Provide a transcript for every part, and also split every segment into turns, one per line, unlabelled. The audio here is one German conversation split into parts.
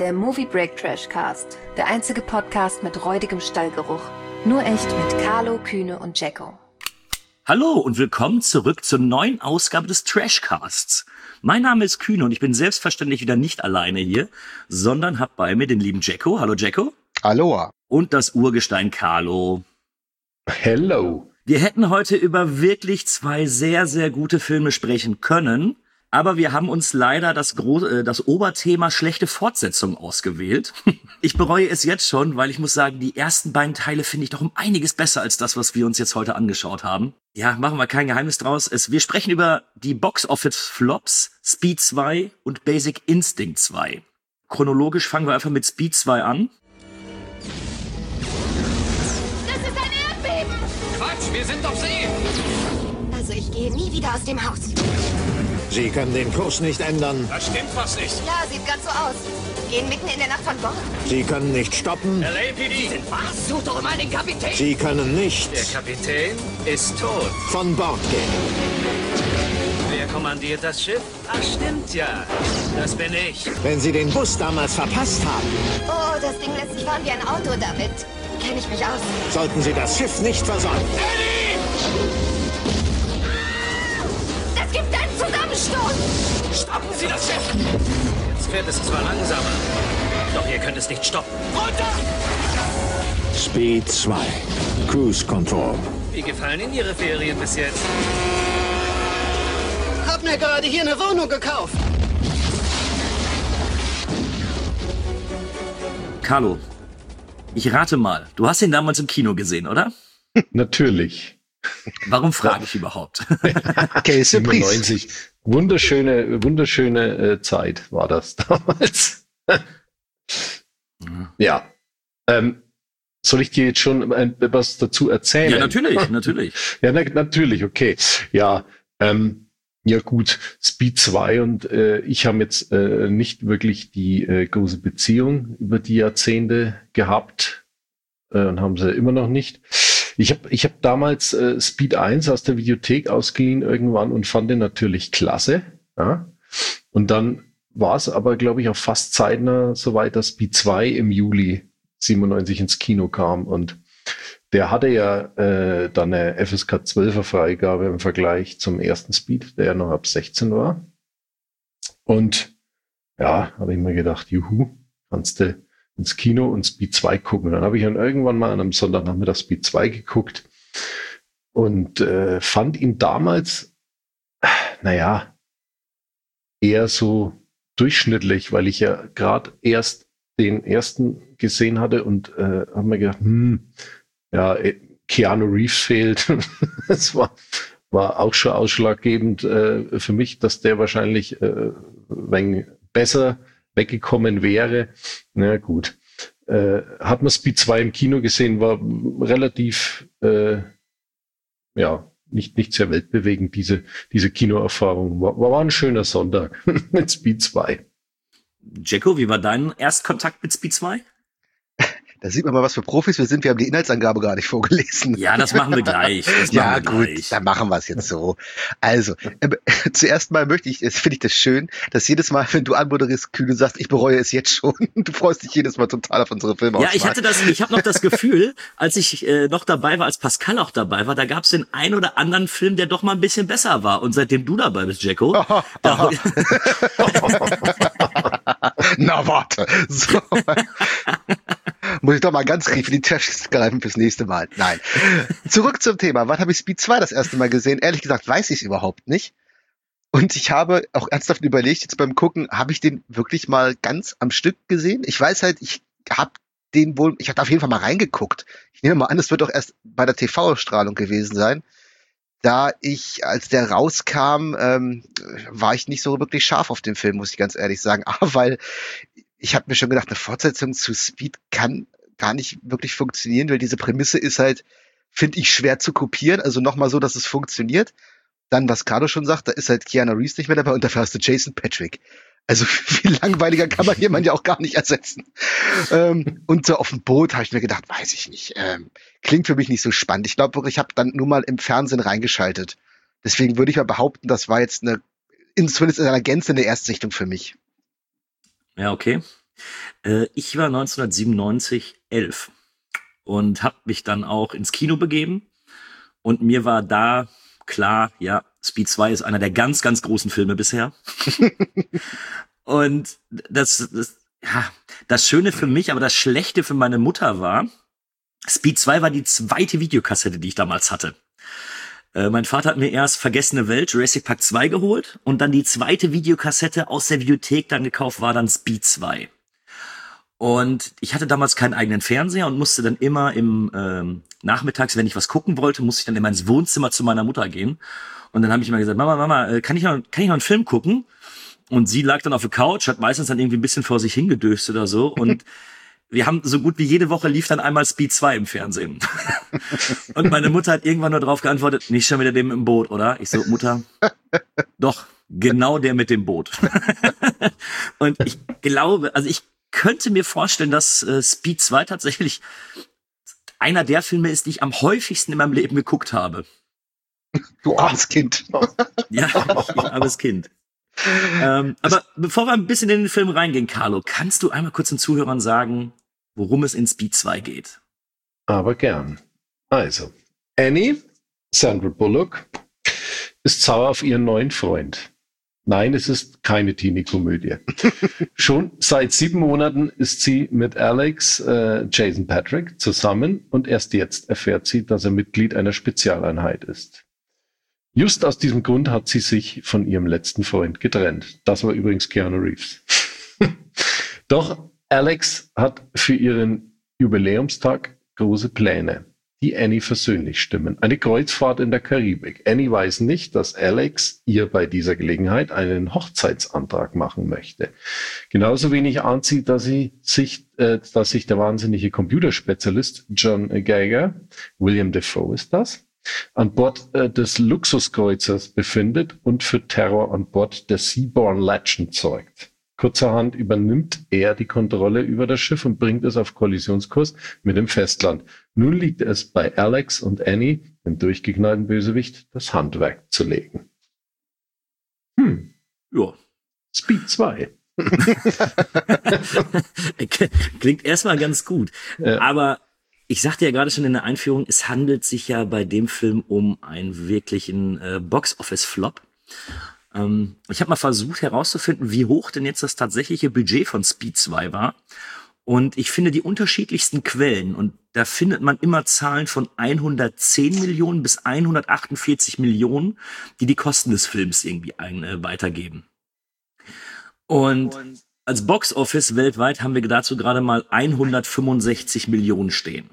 Der Movie Break Trash Cast. Der einzige Podcast mit räudigem Stallgeruch. Nur echt mit Carlo, Kühne und Jacko.
Hallo und willkommen zurück zur neuen Ausgabe des Trashcasts. Mein Name ist Kühne und ich bin selbstverständlich wieder nicht alleine hier, sondern hab bei mir den lieben Jacko. Hallo Jacko.
Aloha.
Und das Urgestein Carlo.
Hello.
Wir hätten heute über wirklich zwei sehr, sehr gute Filme sprechen können, aber wir haben uns leider das Oberthema schlechte Fortsetzung ausgewählt. Ich bereue es jetzt schon, weil ich muss sagen, die ersten beiden Teile finde ich doch um einiges besser als das, was wir uns jetzt heute angeschaut haben. Ja, machen wir kein Geheimnis draus. Wir sprechen über die Box-Office-Flops, Speed 2 und Basic Instinct 2. Chronologisch fangen wir einfach mit Speed 2 an.
Das ist ein Erdbeben!
Quatsch, wir sind auf See!
Also ich gehe nie wieder aus dem Haus.
Sie können den Kurs nicht ändern.
Da stimmt was nicht.
Ja, sieht ganz so aus. Gehen mitten in der Nacht von Bord.
Sie können nicht stoppen.
LAPD!
Was? Such doch mal den Kapitän!
Sie können nicht
Der Kapitän ist tot.
von Bord gehen.
Wer kommandiert das Schiff? Ach, stimmt ja. Das bin ich.
Wenn Sie den Bus damals verpasst haben,
Oh, das Ding lässt sich fahren wie ein Auto damit. Kenne ich mich aus.
sollten Sie das Schiff nicht versäumen.
Das gibt einen Zusammenstoß!
Stoppen Sie das Schiff! Jetzt fährt es zwar langsamer, doch ihr könnt es nicht stoppen. Runter!
Speed 2. Cruise Control.
Wie gefallen Ihnen Ihre Ferien bis jetzt?
Hab mir gerade hier eine Wohnung gekauft.
Carlo, ich rate mal, du hast ihn damals im Kino gesehen, oder?
Natürlich.
Warum frage ich überhaupt?
Okay, 97. Wunderschöne Zeit war das damals. Ja. Soll ich dir jetzt schon was dazu erzählen?
Ja, natürlich.
Ja, natürlich, okay. Ja, ja gut, Speed 2 und ich haben jetzt nicht wirklich die große Beziehung über die Jahrzehnte gehabt und haben sie immer noch nicht. Ich hab damals Speed 1 aus der Videothek ausgeliehen irgendwann und fand den natürlich klasse. Ja? Und dann war es aber, glaube ich, auch fast zeitnah soweit, dass Speed 2 im Juli 97 ins Kino kam. Und der hatte ja dann eine FSK 12er Freigabe im Vergleich zum ersten Speed, der ja noch ab 16 war. Und ja, habe ich mir gedacht, juhu, kannst du ins Kino und Speed 2 gucken. Dann habe ich dann irgendwann mal an einem Sonntagnachmittag Speed 2 geguckt und fand ihn damals, naja, eher so durchschnittlich, weil ich ja gerade erst den ersten gesehen hatte und habe mir gedacht, ja, Keanu Reeves fehlt. Das war auch schon ausschlaggebend für mich, dass der wahrscheinlich wenn besser weggekommen wäre. Na gut. Hat man Speed 2 im Kino gesehen, war relativ ja, nicht sehr weltbewegend, diese Kinoerfahrung. War ein schöner Sonntag mit Speed 2.
Jacko, wie war dein Erstkontakt mit Speed 2?
Da sieht man mal, was für Profis wir sind. Wir haben die Inhaltsangabe gar nicht vorgelesen.
Ja, das machen wir gleich.
Ja, gut, dann machen wir es jetzt so. Also, zuerst mal finde ich das schön, dass jedes Mal, wenn du anmoderierst, Kühne sagst, ich bereue es jetzt schon. Du freust dich jedes Mal total auf unsere Filme.
Ja, ich habe noch das Gefühl, als ich noch dabei war, als Pascal auch dabei war, da gab es den einen oder anderen Film, der doch mal ein bisschen besser war. Und seitdem du dabei bist, Jacko.
Na, warte. So. Muss ich doch mal ganz tief in die Tasche greifen fürs nächste Mal. Nein. Zurück zum Thema. Wann habe ich Speed 2 das erste Mal gesehen? Ehrlich gesagt weiß ich es überhaupt nicht. Und ich habe auch ernsthaft überlegt, jetzt beim Gucken, habe ich den wirklich mal ganz am Stück gesehen? Ich weiß halt, ich habe auf jeden Fall mal reingeguckt. Ich nehme mal an, es wird auch erst bei der TV-Ausstrahlung gewesen sein. Da als der rauskam, war ich nicht so wirklich scharf auf den Film, muss ich ganz ehrlich sagen. Aber weil ich habe mir schon gedacht, eine Fortsetzung zu Speed kann gar nicht wirklich funktionieren, weil diese Prämisse ist halt, finde ich, schwer zu kopieren. Also nochmal so, dass es funktioniert. Dann, was Carlo schon sagt, da ist halt Keanu Reeves nicht mehr dabei und dafür hast du Jason Patrick. Also viel langweiliger kann man jemanden ja auch gar nicht ersetzen. Und so auf dem Boot habe ich mir gedacht, weiß ich nicht. Klingt für mich nicht so spannend. Ich glaube wirklich, ich habe dann nur mal im Fernsehen reingeschaltet. Deswegen würde ich mal behaupten, das war jetzt zumindest in einer Gänze eine Erstsichtung für mich.
Ja, okay. Ich war 1997 11 und habe mich dann auch ins Kino begeben. Und mir war da klar, ja, Speed 2 ist einer der ganz, ganz großen Filme bisher. Und das Schöne für mich, aber das Schlechte für meine Mutter war, Speed 2 war die zweite Videokassette, die ich damals hatte. Mein Vater hat mir erst Vergessene Welt, Jurassic Park 2 geholt und dann die zweite Videokassette aus der Videothek dann gekauft, war dann Speed 2. Und ich hatte damals keinen eigenen Fernseher und musste dann immer nachmittags, wenn ich was gucken wollte, musste ich dann immer ins Wohnzimmer zu meiner Mutter gehen. Und dann habe ich immer gesagt, Mama, kann ich noch einen Film gucken? Und sie lag dann auf der Couch, hat meistens dann irgendwie ein bisschen vor sich hingedöst oder so. Und wir haben so gut wie jede Woche lief dann einmal Speed 2 im Fernsehen. Und meine Mutter hat irgendwann nur drauf geantwortet, nicht schon wieder dem im Boot, oder? Ich so, Mutter, doch, genau der mit dem Boot. Und ich glaube, also ich könnte mir vorstellen, dass Speed 2 tatsächlich einer der Filme ist, die ich am häufigsten in meinem Leben geguckt habe.
Du armes Kind.
Ja, ich armes Kind. Aber bevor wir ein bisschen in den Film reingehen, Carlo, kannst du einmal kurz den Zuhörern sagen, worum es in Speed 2 geht?
Aber gern. Also, Annie, Sandra Bullock, ist sauer auf ihren neuen Freund. Nein, es ist keine Teenie-Komödie. Schon seit 7 Monaten ist sie mit Alex, Jason Patrick, zusammen und erst jetzt erfährt sie, dass er Mitglied einer Spezialeinheit ist. Just aus diesem Grund hat sie sich von ihrem letzten Freund getrennt. Das war übrigens Keanu Reeves. Doch Alex hat für ihren Jubiläumstag große Pläne, die Annie versöhnlich stimmen. Eine Kreuzfahrt in der Karibik. Annie weiß nicht, dass Alex ihr bei dieser Gelegenheit einen Hochzeitsantrag machen möchte. Genauso wenig ahnt sie, dass sich der wahnsinnige Computerspezialist John Geiger, William Dafoe ist das, an Bord des Luxuskreuzers befindet und für Terror an Bord der Seaborn Legend sorgt. Kurzerhand übernimmt er die Kontrolle über das Schiff und bringt es auf Kollisionskurs mit dem Festland. Nun liegt es bei Alex und Annie, dem durchgeknallten Bösewicht, das Handwerk zu legen.
Ja.
Speed 2.
Klingt erstmal ganz gut. Aber ich sagte ja gerade schon in der Einführung, es handelt sich ja bei dem Film um einen wirklichen Box-Office-Flop. Ich habe mal versucht herauszufinden, wie hoch denn jetzt das tatsächliche Budget von Speed 2 war. Und ich finde die unterschiedlichsten Quellen. Und da findet man immer Zahlen von 110 Millionen bis 148 Millionen, die Kosten des Films irgendwie weitergeben. Und als Box-Office weltweit haben wir dazu gerade mal 165 Millionen stehen.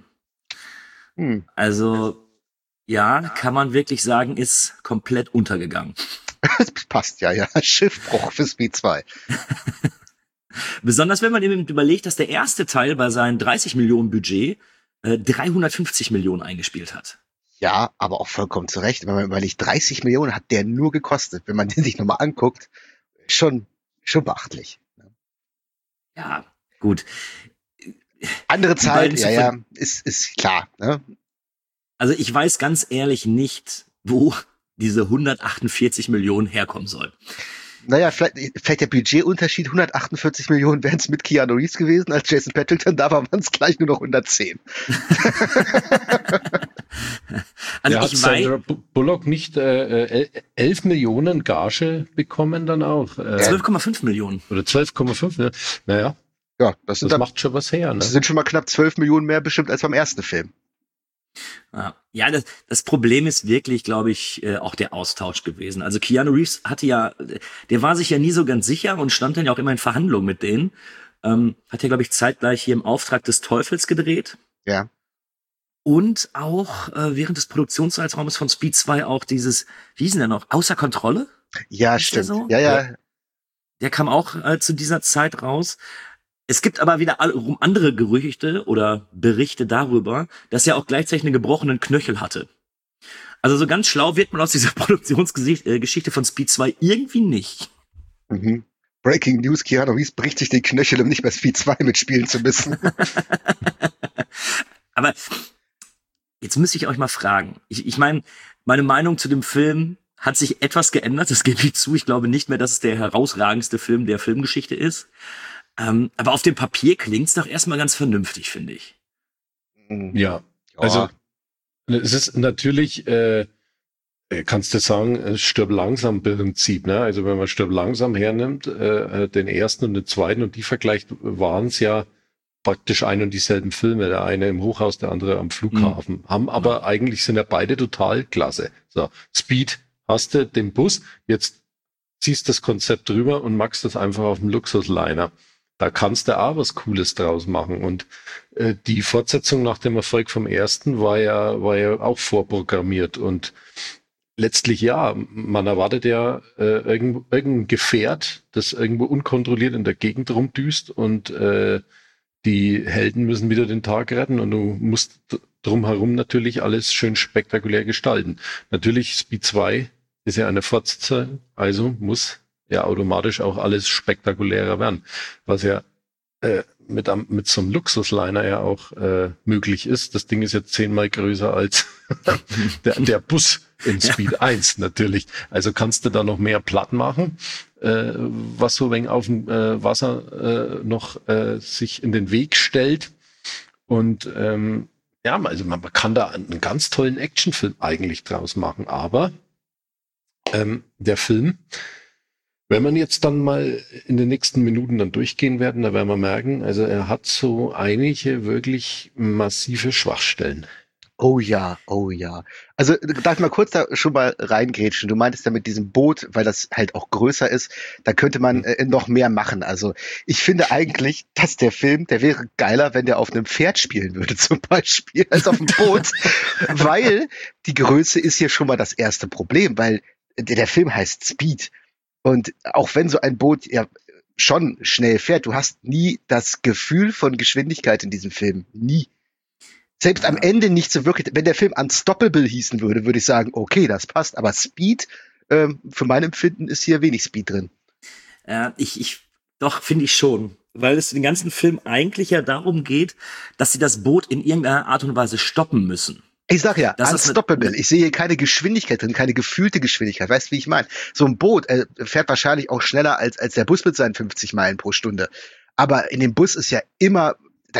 Also, ja, kann man wirklich sagen, ist komplett untergegangen.
Das passt ja. Schiffbruch für Speed 2.
Besonders wenn man eben überlegt, dass der erste Teil bei seinem 30 Millionen Budget 350 Millionen eingespielt hat.
Ja, aber auch vollkommen zu Recht. Wenn man überlegt, 30 Millionen hat der nur gekostet. Wenn man den sich nochmal anguckt, schon beachtlich.
Ja, gut.
Andere Zeit, ist klar. Ne?
Also ich weiß ganz ehrlich nicht, wo diese 148 Millionen herkommen soll.
Naja, vielleicht der Budgetunterschied, 148 Millionen wären es mit Keanu Reeves gewesen, als Jason Patrick, dann da waren es gleich nur noch 110.
Also
hat Sandra Bullock nicht 11 Millionen Gage bekommen dann auch?
12,5 Millionen.
Oder 12,5, ne? Naja.
Ja, das
macht schon was her, ne?
Das sind schon mal knapp 12 Millionen mehr bestimmt als beim ersten Film.
Ja, das Problem ist wirklich, glaube ich, auch der Austausch gewesen. Also Keanu Reeves der war sich ja nie so ganz sicher und stand dann ja auch immer in Verhandlungen mit denen. Hat ja, glaube ich, zeitgleich hier im Auftrag des Teufels gedreht.
Ja.
Und auch während des Produktionszeitraums von Speed 2 auch dieses, wie hieß denn der noch, Außer Kontrolle?
Ja,
ist
stimmt.
So?
Ja.
Der kam auch zu dieser Zeit raus. Es gibt aber wieder andere Gerüchte oder Berichte darüber, dass er auch gleichzeitig einen gebrochenen Knöchel hatte. Also so ganz schlau wird man aus dieser Produktionsgeschichte von Speed 2 irgendwie nicht.
Mhm. Breaking News, Keanu Reeves bricht sich den Knöchel, um nicht bei Speed 2 mitspielen zu müssen.
Aber jetzt müsste ich euch mal fragen. Ich meine, meine Meinung zu dem Film hat sich etwas geändert, das gebe ich zu. Ich glaube nicht mehr, dass es der herausragendste Film der Filmgeschichte ist. Aber auf dem Papier klingt's doch erstmal ganz vernünftig, finde ich.
Ja, also es ist natürlich, kannst du sagen, Stirb langsam Prinzip, ne? Also wenn man Stirb langsam hernimmt, den ersten und den zweiten und die vergleicht, waren es ja praktisch ein und dieselben Filme, der eine im Hochhaus, der andere am Flughafen, haben aber eigentlich sind ja beide total klasse. So, Speed hast du den Bus, jetzt ziehst das Konzept drüber und machst das einfach auf dem Luxusliner. Da kannst du auch was Cooles draus machen. Und die Fortsetzung nach dem Erfolg vom ersten war ja auch vorprogrammiert. Und letztlich ja, man erwartet ja irgendein Gefährt, das irgendwo unkontrolliert in der Gegend rumdüst und die Helden müssen wieder den Tag retten und du musst drumherum natürlich alles schön spektakulär gestalten. Natürlich Speed 2 ist ja eine Fortsetzung, also muss ja automatisch auch alles spektakulärer werden, was ja mit so einem Luxusliner ja auch möglich ist. Das Ding ist jetzt 10-mal größer als der Bus in Speed 1 natürlich. Also kannst du da noch mehr platt machen, was so wenig auf dem Wasser noch sich in den Weg stellt. Und ja, also man kann da einen ganz tollen Actionfilm eigentlich draus machen. Aber der Film, wenn man jetzt dann mal in den nächsten Minuten dann durchgehen werden, da werden wir merken, also er hat so einige wirklich massive Schwachstellen.
Oh ja. Also darf ich mal kurz da schon mal reingrätschen? Du meintest ja mit diesem Boot, weil das halt auch größer ist, da könnte man noch mehr machen. Also ich finde eigentlich, dass der Film, der wäre geiler, wenn der auf einem Pferd spielen würde zum Beispiel, als auf dem Boot. Weil die Größe ist hier schon mal das erste Problem, weil der Film heißt Speed. Und auch wenn so ein Boot ja schon schnell fährt, du hast nie das Gefühl von Geschwindigkeit in diesem Film. Nie. Selbst am Ende nicht so wirklich. Wenn der Film Unstoppable hießen würde, würde ich sagen, okay, das passt. Aber Speed, für mein Empfinden, ist hier wenig Speed drin.
Doch, finde ich schon. Weil es den ganzen Film eigentlich ja darum geht, dass sie das Boot in irgendeiner Art und Weise stoppen müssen.
Ich sag ja, Unstoppable. Ich sehe hier keine Geschwindigkeit drin, keine gefühlte Geschwindigkeit. Weißt du, wie ich meine? So ein Boot fährt wahrscheinlich auch schneller als der Bus mit seinen 50 Meilen pro Stunde. Aber in dem Bus ist ja immer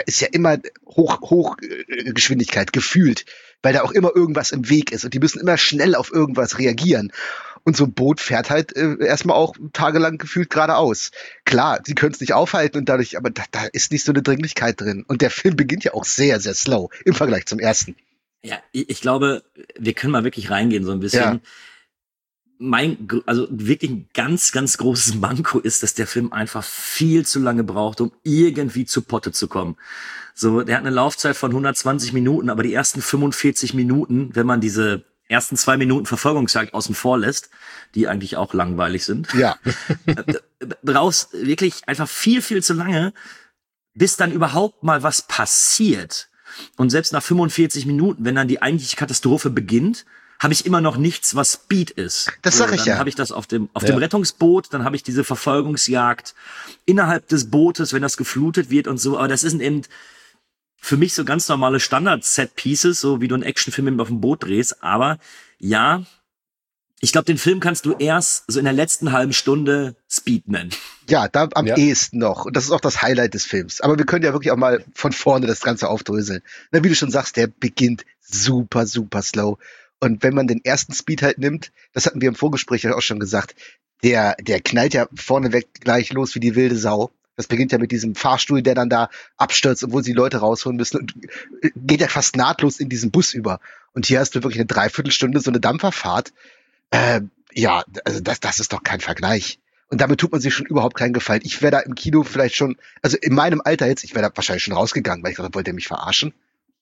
Hochgeschwindigkeit gefühlt, weil da auch immer irgendwas im Weg ist und die müssen immer schnell auf irgendwas reagieren. Und so ein Boot fährt halt erstmal auch tagelang gefühlt geradeaus. Klar, sie können es nicht aufhalten und dadurch, aber da ist nicht so eine Dringlichkeit drin. Und der Film beginnt ja auch sehr, sehr slow im Vergleich zum ersten.
Ja, ich glaube, wir können mal wirklich reingehen so ein bisschen.
Ja.
Also wirklich ein ganz, ganz großes Manko ist, dass der Film einfach viel zu lange braucht, um irgendwie zu Potte zu kommen. So, der hat eine Laufzeit von 120 Minuten, aber die ersten 45 Minuten, wenn man diese ersten 2 Minuten Verfolgungsjagd außen vor lässt, die eigentlich auch langweilig sind,
Ja.
brauchst wirklich einfach viel, viel zu lange, bis dann überhaupt mal was passiert. Und selbst nach 45 Minuten, wenn dann die eigentliche Katastrophe beginnt, habe ich immer noch nichts, was Speed ist.
Das sag ich
dann
ja.
habe ich das auf dem Rettungsboot, dann habe ich diese Verfolgungsjagd innerhalb des Bootes, wenn das geflutet wird und so. Aber das sind eben für mich so ganz normale Standard-Set-Pieces, so wie du einen Actionfilm eben auf dem Boot drehst. Aber ja, ich glaube, den Film kannst du erst so in der letzten halben Stunde Speed nennen.
Ja, da am ehesten noch. Und das ist auch das Highlight des Films. Aber wir können ja wirklich auch mal von vorne das Ganze aufdröseln. Na, wie du schon sagst, der beginnt super, super slow. Und wenn man den ersten Speed halt nimmt, das hatten wir im Vorgespräch ja auch schon gesagt, der knallt ja vorneweg gleich los wie die wilde Sau. Das beginnt ja mit diesem Fahrstuhl, der dann da abstürzt, obwohl sie Leute rausholen müssen und geht ja fast nahtlos in diesen Bus über. Und hier hast du wirklich eine Dreiviertelstunde so eine Dampferfahrt. Ja, also das ist doch kein Vergleich. Und damit tut man sich schon überhaupt keinen Gefallen. Ich wäre da im Kino vielleicht schon, also in meinem Alter jetzt, ich wäre da wahrscheinlich schon rausgegangen, weil ich dachte, wollt ihr mich verarschen?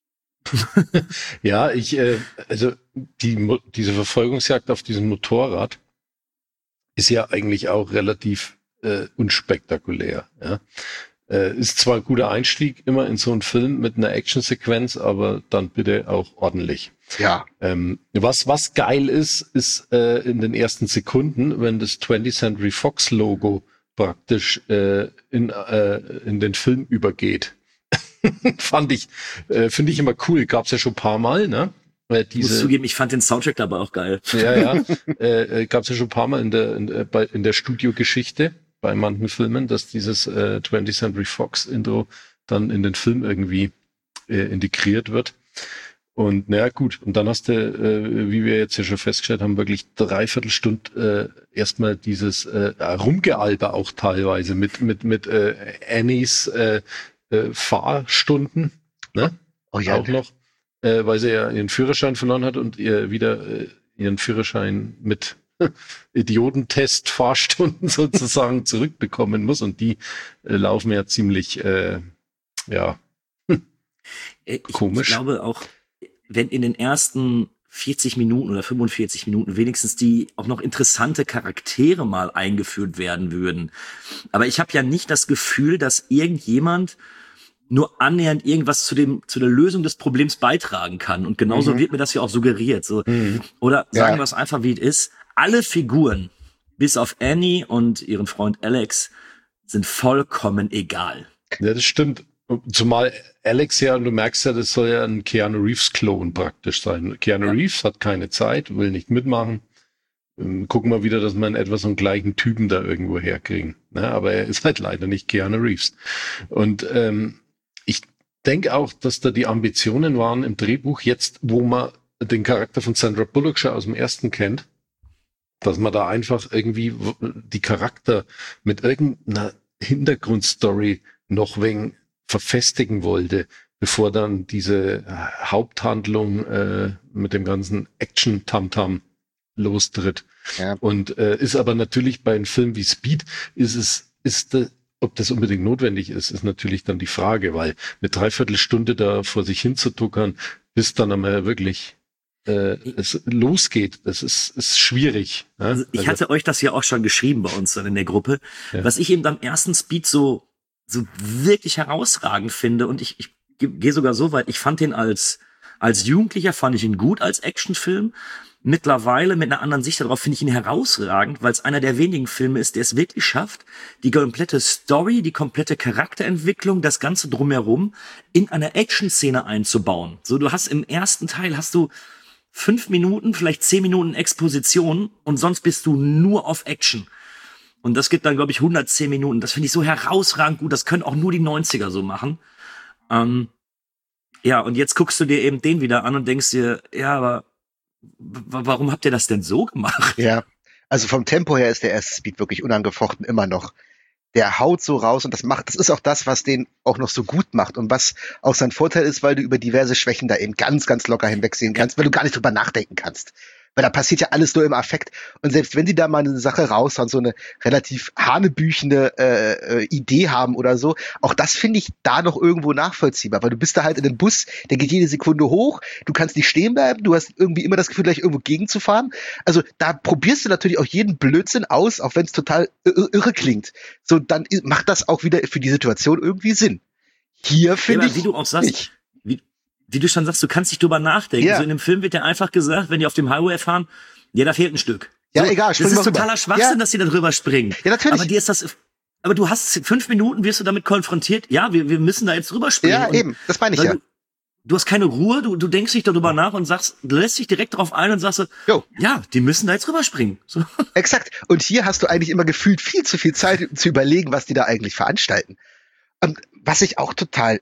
Ja, also diese Verfolgungsjagd auf diesem Motorrad ist ja eigentlich auch relativ unspektakulär. Ja. Ist zwar ein guter Einstieg immer in so einen Film mit einer Actionsequenz, aber dann bitte auch ordentlich.
Ja.
Was geil ist in den ersten Sekunden, wenn das 20th Century Fox Logo praktisch in den Film übergeht. Finde ich immer cool. Gab's ja schon ein paar Mal, ne?
Ich muss zugeben, ich fand den Soundtrack dabei auch geil.
Ja. Gab's ja schon ein paar Mal in der Studiogeschichte. bei manchen Filmen, dass dieses 20th Century Fox Intro dann in den Film irgendwie integriert wird. Und naja, gut. Und dann hast du, wie wir jetzt ja schon festgestellt haben, wirklich 3/4 Stunde erstmal dieses Rumgealber auch teilweise mit Annies Fahrstunden, ne?
Oh ja.
Auch noch, weil sie ja ihren Führerschein verloren hat und ihr wieder ihren Führerschein mit Idiotentest-Fahrstunden sozusagen zurückbekommen muss. Und die laufen ja ziemlich, komisch.
Ich glaube auch, wenn in den ersten 40 Minuten oder 45 Minuten wenigstens die auch noch interessante Charaktere mal eingeführt werden würden. Aber ich habe ja nicht das Gefühl, dass irgendjemand nur annähernd irgendwas zu der Lösung des Problems beitragen kann. Und genauso wird mir das ja auch suggeriert. So. Oder sagen wir es einfach, wie es ist. Alle Figuren, bis auf Annie und ihren Freund Alex, sind vollkommen egal.
Ja, das stimmt. Zumal Alex ja, und du merkst ja, das soll ja ein Keanu Reeves-Klon praktisch sein. Keanu Reeves hat keine Zeit, will nicht mitmachen. Gucken wir wieder, dass wir in etwa so einen gleichen Typen da irgendwo herkriegen. Ne? Aber er ist halt leider nicht Keanu Reeves. Und ich denke auch, dass da die Ambitionen waren im Drehbuch, jetzt, wo man den Charakter von Sandra Bullock schon aus dem ersten kennt, dass man da einfach irgendwie die Charakter mit irgendeiner Hintergrundstory noch wegen verfestigen wollte, bevor dann diese Haupthandlung mit dem ganzen Action-Tamtam lostritt. Ja. Und ist aber natürlich bei einem Film wie Speed, ob das unbedingt notwendig ist natürlich dann die Frage, weil eine 3/4 Stunde da vor sich hin zu tuckern, bis dann einmal wirklich es losgeht, das ist schwierig. Ja?
Also ich hatte euch das ja auch schon geschrieben bei uns dann in der Gruppe, was ich eben beim ersten Speed so wirklich herausragend finde, und ich gehe sogar so weit, ich fand den als Jugendlicher, fand ich ihn gut als Actionfilm. Mittlerweile mit einer anderen Sicht darauf finde ich ihn herausragend, weil es einer der wenigen Filme ist, der es wirklich schafft, die komplette Story, die komplette Charakterentwicklung, das Ganze drumherum in eine Action-Szene einzubauen. So, du hast im ersten Teil 5 Minuten, vielleicht 10 Minuten Exposition und sonst bist du nur auf Action. Und das gibt dann, glaube ich, 110 Minuten. Das finde ich so herausragend gut. Das können auch nur die 90er so machen. Ja, und jetzt guckst du dir eben den wieder an und denkst dir, ja, aber warum habt ihr das denn so gemacht?
Ja, also vom Tempo her ist der erste Speed wirklich unangefochten immer noch. Der haut so raus und das ist auch das, was den auch noch so gut macht und was auch sein Vorteil ist, weil du über diverse Schwächen da eben ganz, ganz locker hinwegsehen kannst, weil du gar nicht drüber nachdenken kannst. Weil da passiert ja alles nur im Affekt. Und selbst wenn die da mal eine Sache raushauen, so eine relativ hanebüchene Idee haben oder so, auch das finde ich da noch irgendwo nachvollziehbar. Weil du bist da halt in einem Bus, der geht jede Sekunde hoch, du kannst nicht stehen bleiben, du hast irgendwie immer das Gefühl, gleich irgendwo gegenzufahren. Also da probierst du natürlich auch jeden Blödsinn aus, auch wenn es total irre klingt. So, dann macht das auch wieder für die Situation irgendwie Sinn. Hier finde ich,
wie du auch sagst, wie du schon sagst, du kannst nicht drüber nachdenken. Ja. So in dem Film wird ja einfach gesagt, wenn die auf dem Highway fahren, ja, da fehlt ein Stück.
Ja,
so,
egal.
Das ist totaler Schwachsinn, dass die da drüber springen.
Ja, natürlich.
Aber dir ist das, aber du hast 5 Minuten, wirst du damit konfrontiert. Ja, wir müssen da jetzt drüber springen.
Ja, eben. Das meine ich ja.
Du hast keine Ruhe, du denkst nicht darüber nach und du lässt dich direkt darauf ein und sagst so, ja, die müssen da jetzt rüberspringen. So.
Exakt. Und hier hast du eigentlich immer gefühlt viel zu viel Zeit zu überlegen, was die da eigentlich veranstalten. Und was ich auch total,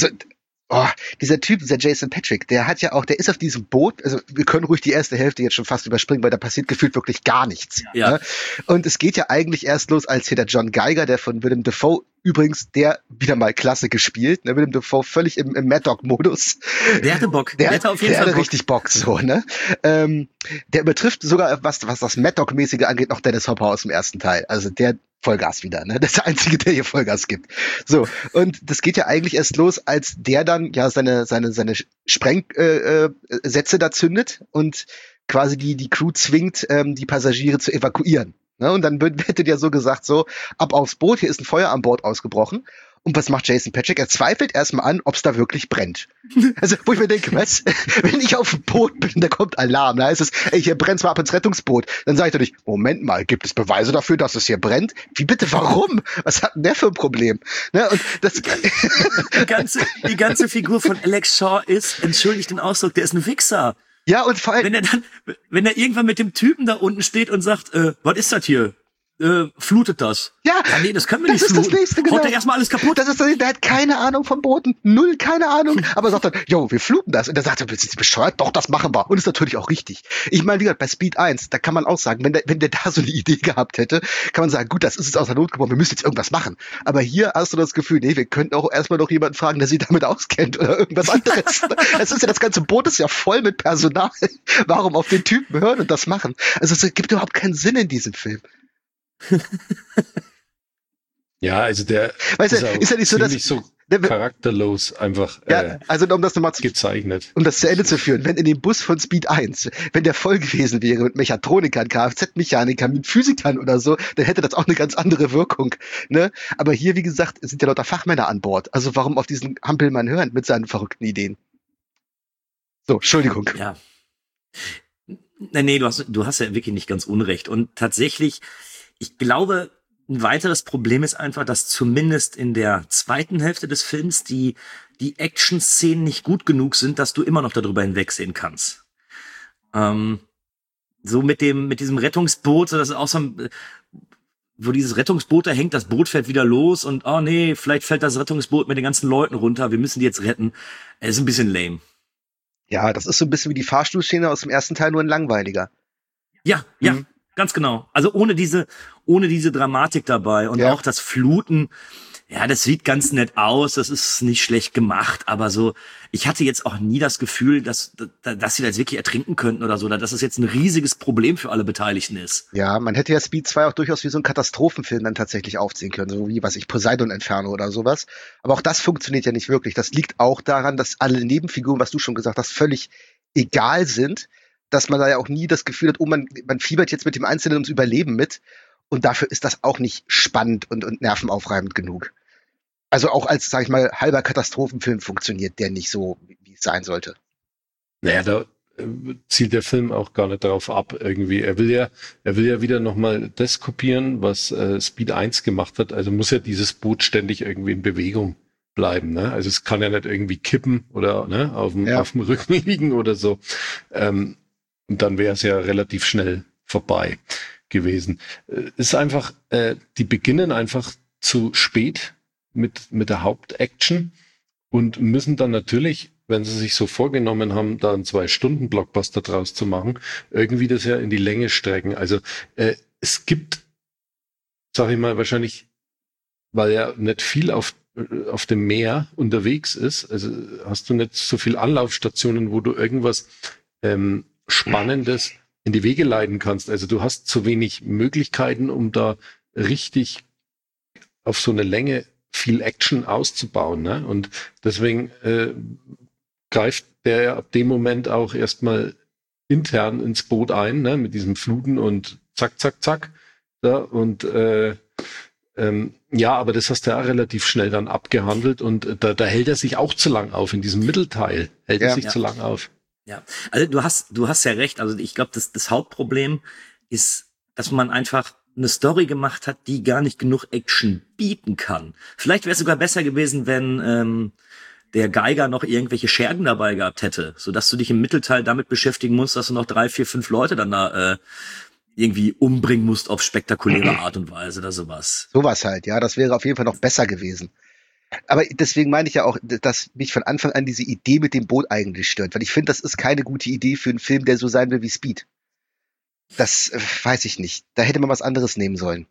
dieser Typ, dieser Jason Patric, der ist auf diesem Boot, also wir können ruhig die erste Hälfte jetzt schon fast überspringen, weil da passiert gefühlt wirklich gar nichts.
Ja.
Ne? Und es geht ja eigentlich erst los, als hier der John Geiger, der von Willem Dafoe, übrigens, der wieder mal klasse gespielt, ne? Willem Dafoe völlig im Mad Dog-Modus.
Der hatte Bock. Der hatte auf jeden Fall
Bock. Richtig Bock, so, ne? Der übertrifft sogar, was das Mad Dog-mäßige angeht, noch Dennis Hopper aus dem ersten Teil. Also der Vollgas wieder, ne? Das ist der Einzige, der hier Vollgas gibt. So, und das geht ja eigentlich erst los, als der dann ja seine Sprengsätze da zündet und quasi die Crew zwingt, die Passagiere zu evakuieren. Ne? Und dann wird ja so gesagt, so, ab aufs Boot, hier ist ein Feuer an Bord ausgebrochen. Und was macht Jason Patric? Er zweifelt erstmal an, ob es da wirklich brennt. Also, wo ich mir denke, was? Wenn ich auf dem Boot bin, da kommt Alarm. Da heißt es, ey, hier brennt, zwar ab ins Rettungsboot. Dann sage ich doch nicht, Moment mal, gibt es Beweise dafür, dass es hier brennt? Wie bitte, warum? Was hat denn der für ein Problem? Ne? Und das
die ganze Figur von Alex Shaw ist, entschuldigt den Ausdruck, der ist ein Wichser.
Ja, und vor allem,
wenn er irgendwann mit dem Typen da unten steht und sagt, was ist das hier? flutet das.
Ja,
Nee, das können wir
das
nicht
ist das
fluten.
Nächste, genau.
Haut er erstmal alles kaputt.
Das ist, der hat keine Ahnung von Booten, null keine Ahnung, aber sagt dann, jo, wir fluten das. Und der sagt, bist du bescheuert? Doch, das machen wir. Und ist natürlich auch richtig. Ich meine, wie gesagt, bei Speed 1, da kann man auch sagen, wenn der da so eine Idee gehabt hätte, kann man sagen, gut, das ist jetzt aus der Not geboren, wir müssen jetzt irgendwas machen. Aber hier hast du das Gefühl, nee, wir könnten auch erstmal noch jemanden fragen, der sich damit auskennt oder irgendwas anderes. Das ist ja, das ganze Boot ist ja voll mit Personal. Warum auf den Typen hören und das machen? Also es gibt überhaupt keinen Sinn in diesem Film.
Ja, also der
Weißt du, ist ja nicht so, dass
so charakterlos einfach
ja, also um das nochmal
gezeichnet.
um das zu Ende zu führen, wenn in dem Bus von Speed 1, wenn der voll gewesen wäre mit Mechatronikern, Kfz-Mechanikern, mit Physikern oder so, dann hätte das auch eine ganz andere Wirkung. Ne? Aber hier, wie gesagt, sind ja lauter Fachmänner an Bord. Also warum auf diesen Hampelmann hören mit seinen verrückten Ideen? So, Entschuldigung.
Ja. Nee, du hast ja wirklich nicht ganz unrecht. Und tatsächlich, ich glaube, ein weiteres Problem ist einfach, dass zumindest in der zweiten Hälfte des Films die Action-Szenen nicht gut genug sind, dass du immer noch darüber hinwegsehen kannst. So mit diesem Rettungsboot, so das ist auch so ein, wo dieses Rettungsboot da hängt, das Boot fährt wieder los und oh nee, vielleicht fällt das Rettungsboot mit den ganzen Leuten runter, wir müssen die jetzt retten. Es ist ein bisschen lame.
Ja, das ist so ein bisschen wie die Fahrstuhlszene aus dem ersten Teil, nur ein langweiliger.
Ja, ganz genau. Also ohne diese Dramatik dabei und auch das Fluten. Ja, das sieht ganz nett aus, das ist nicht schlecht gemacht, aber so, ich hatte jetzt auch nie das Gefühl, dass sie da jetzt wirklich ertrinken könnten oder so, oder dass es jetzt ein riesiges Problem für alle Beteiligten ist.
Ja, man hätte ja Speed 2 auch durchaus wie so einen Katastrophenfilm dann tatsächlich aufziehen können, so wie, was ich, Poseidon Inferno oder sowas. Aber auch das funktioniert ja nicht wirklich. Das liegt auch daran, dass alle Nebenfiguren, was du schon gesagt hast, völlig egal sind, dass man da ja auch nie das Gefühl hat, oh, man fiebert jetzt mit dem Einzelnen ums Überleben mit. Und dafür ist das auch nicht spannend und nervenaufreibend genug. Also auch als, sag ich mal, halber Katastrophenfilm funktioniert der nicht so, wie es sein sollte.
Naja, da zielt der Film auch gar nicht darauf ab irgendwie. Er will ja wieder nochmal das kopieren, was Speed 1 gemacht hat. Also muss ja dieses Boot ständig irgendwie in Bewegung bleiben. Ne? Also es kann ja nicht irgendwie kippen oder ne, auf dem Rücken liegen oder so. Und dann wäre es ja relativ schnell vorbei gewesen. Ist einfach, die beginnen einfach zu spät mit der Hauptaction und müssen dann natürlich, wenn sie sich so vorgenommen haben, da einen 2-Stunden-Blockbuster draus zu machen, irgendwie das ja in die Länge strecken. Also es gibt, sag ich mal, wahrscheinlich, weil ja nicht viel auf dem Meer unterwegs ist, also hast du nicht so viel Anlaufstationen, wo du irgendwas Spannendes in die Wege leiten kannst. Also du hast zu wenig Möglichkeiten, um da richtig auf so eine Länge viel Action auszubauen. Ne? Und deswegen greift der ja ab dem Moment auch erstmal intern ins Boot ein, ne? Mit diesem Fluten und zack, zack, zack. Ja, und ja, aber das hast du ja relativ schnell dann abgehandelt und da hält er sich auch zu lang auf. In diesem Mittelteil hält er sich zu lang auf.
Ja, also du hast ja recht. Also ich glaube, das Hauptproblem ist, dass man einfach eine Story gemacht hat, die gar nicht genug Action bieten kann. Vielleicht wäre es sogar besser gewesen, wenn der Geiger noch irgendwelche Schergen dabei gehabt hätte, sodass du dich im Mittelteil damit beschäftigen musst, dass du noch 3, 4, 5 Leute dann da irgendwie umbringen musst auf spektakuläre Art und Weise oder sowas.
Sowas halt, ja, das wäre auf jeden Fall noch besser gewesen. Aber deswegen meine ich ja auch, dass mich von Anfang an diese Idee mit dem Boot eigentlich stört, weil ich finde, das ist keine gute Idee für einen Film, der so sein will wie Speed. Das weiß ich nicht. Da hätte man was anderes nehmen sollen.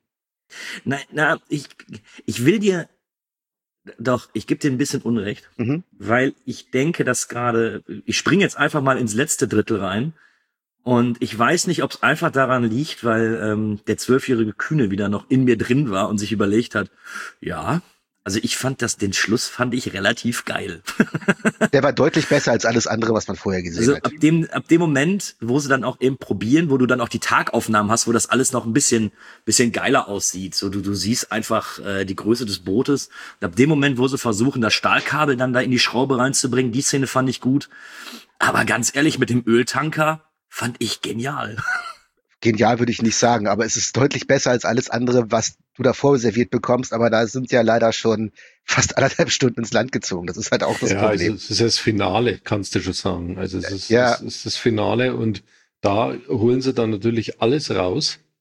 Ich will dir doch, ich gebe dir ein bisschen Unrecht, weil ich denke, dass gerade, ich springe jetzt einfach mal ins letzte Drittel rein und ich weiß nicht, ob es einfach daran liegt, weil der 12-jährige Kühne wieder noch in mir drin war und sich überlegt hat, ja, also ich fand den Schluss fand ich relativ geil.
Der war deutlich besser als alles andere, was man vorher gesehen hat.
Ab dem Moment, wo sie dann auch eben probieren, wo du dann auch die Tagaufnahmen hast, wo das alles noch ein bisschen geiler aussieht. So du siehst einfach die Größe des Bootes. Und ab dem Moment, wo sie versuchen, das Stahlkabel dann da in die Schraube reinzubringen, die Szene fand ich gut. Aber ganz ehrlich, mit dem Öltanker fand ich genial.
Genial würde ich nicht sagen, aber es ist deutlich besser als alles andere, was du davor serviert bekommst. Aber da sind ja leider schon fast 1,5 Stunden ins Land gezogen. Das ist halt auch das Problem.
Also es ist das Finale, kannst du schon sagen. Also es ist das Finale und da holen sie dann natürlich alles raus,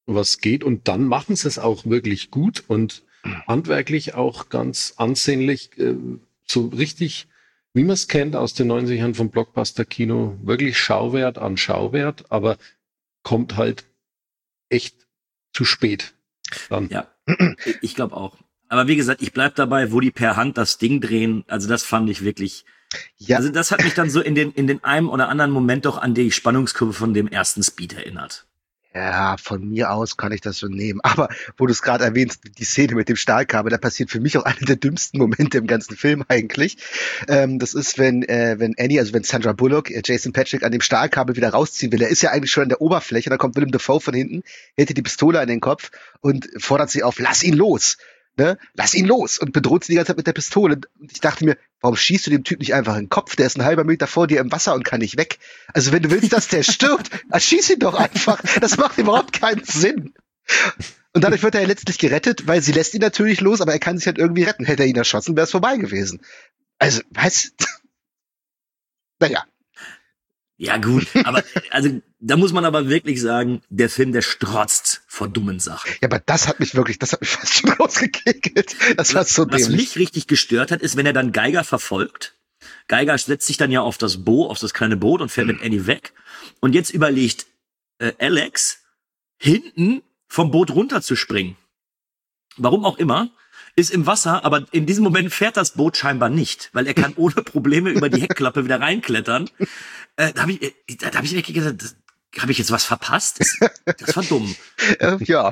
was geht. Und dann machen sie es auch wirklich gut und handwerklich auch ganz ansehnlich, so richtig, wie man es kennt aus den 90ern vom Blockbuster-Kino, wirklich Schauwert an Schauwert, aber kommt halt echt zu spät dann.
Ja, ich glaube auch. Aber wie gesagt, ich bleib dabei, wo die per Hand das Ding drehen. Also das fand ich wirklich. Ja. Also das hat mich dann so in den einem oder anderen Moment doch an die Spannungskurve von dem ersten Speed erinnert.
Ja, von mir aus kann ich das schon nehmen. Aber wo du es gerade erwähnst, die Szene mit dem Stahlkabel, da passiert für mich auch einer der dümmsten Momente im ganzen Film eigentlich. Das ist, wenn Annie, also wenn Sandra Bullock, Jason Patrick an dem Stahlkabel wieder rausziehen will. Er ist ja eigentlich schon an der Oberfläche, dann kommt Willem Dafoe von hinten, hält ihr die Pistole an den Kopf und fordert sie auf, lass ihn los. Ne? Lass ihn los! Und bedroht sie die ganze Zeit mit der Pistole. Und ich dachte mir, warum schießt du dem Typ nicht einfach in den Kopf? Der ist einen halben Meter vor dir im Wasser und kann nicht weg. Also wenn du willst, dass der stirbt, dann schieß ihn doch einfach. Das macht überhaupt keinen Sinn. Und dadurch wird er ja letztlich gerettet, weil sie lässt ihn natürlich los, aber er kann sich halt irgendwie retten. Hätte er ihn erschossen, wäre es vorbei gewesen. Also, was? Naja.
Ja gut, aber also da muss man aber wirklich sagen, der Film, der strotzt vor dummen Sachen.
Ja, aber das hat mich fast schon rausgekegelt. Das war so dämlich.
Was mich richtig gestört hat, ist, wenn er dann Geiger verfolgt. Geiger setzt sich dann ja auf das kleine Boot und fährt mit Annie weg. Und jetzt überlegt Alex, hinten vom Boot runterzuspringen. Warum auch immer. Ist im Wasser, aber in diesem Moment fährt das Boot scheinbar nicht, weil er kann ohne Probleme über die Heckklappe wieder reinklettern. Da hab ich wirklich gedacht, habe ich jetzt was verpasst? Das war dumm.
Ja.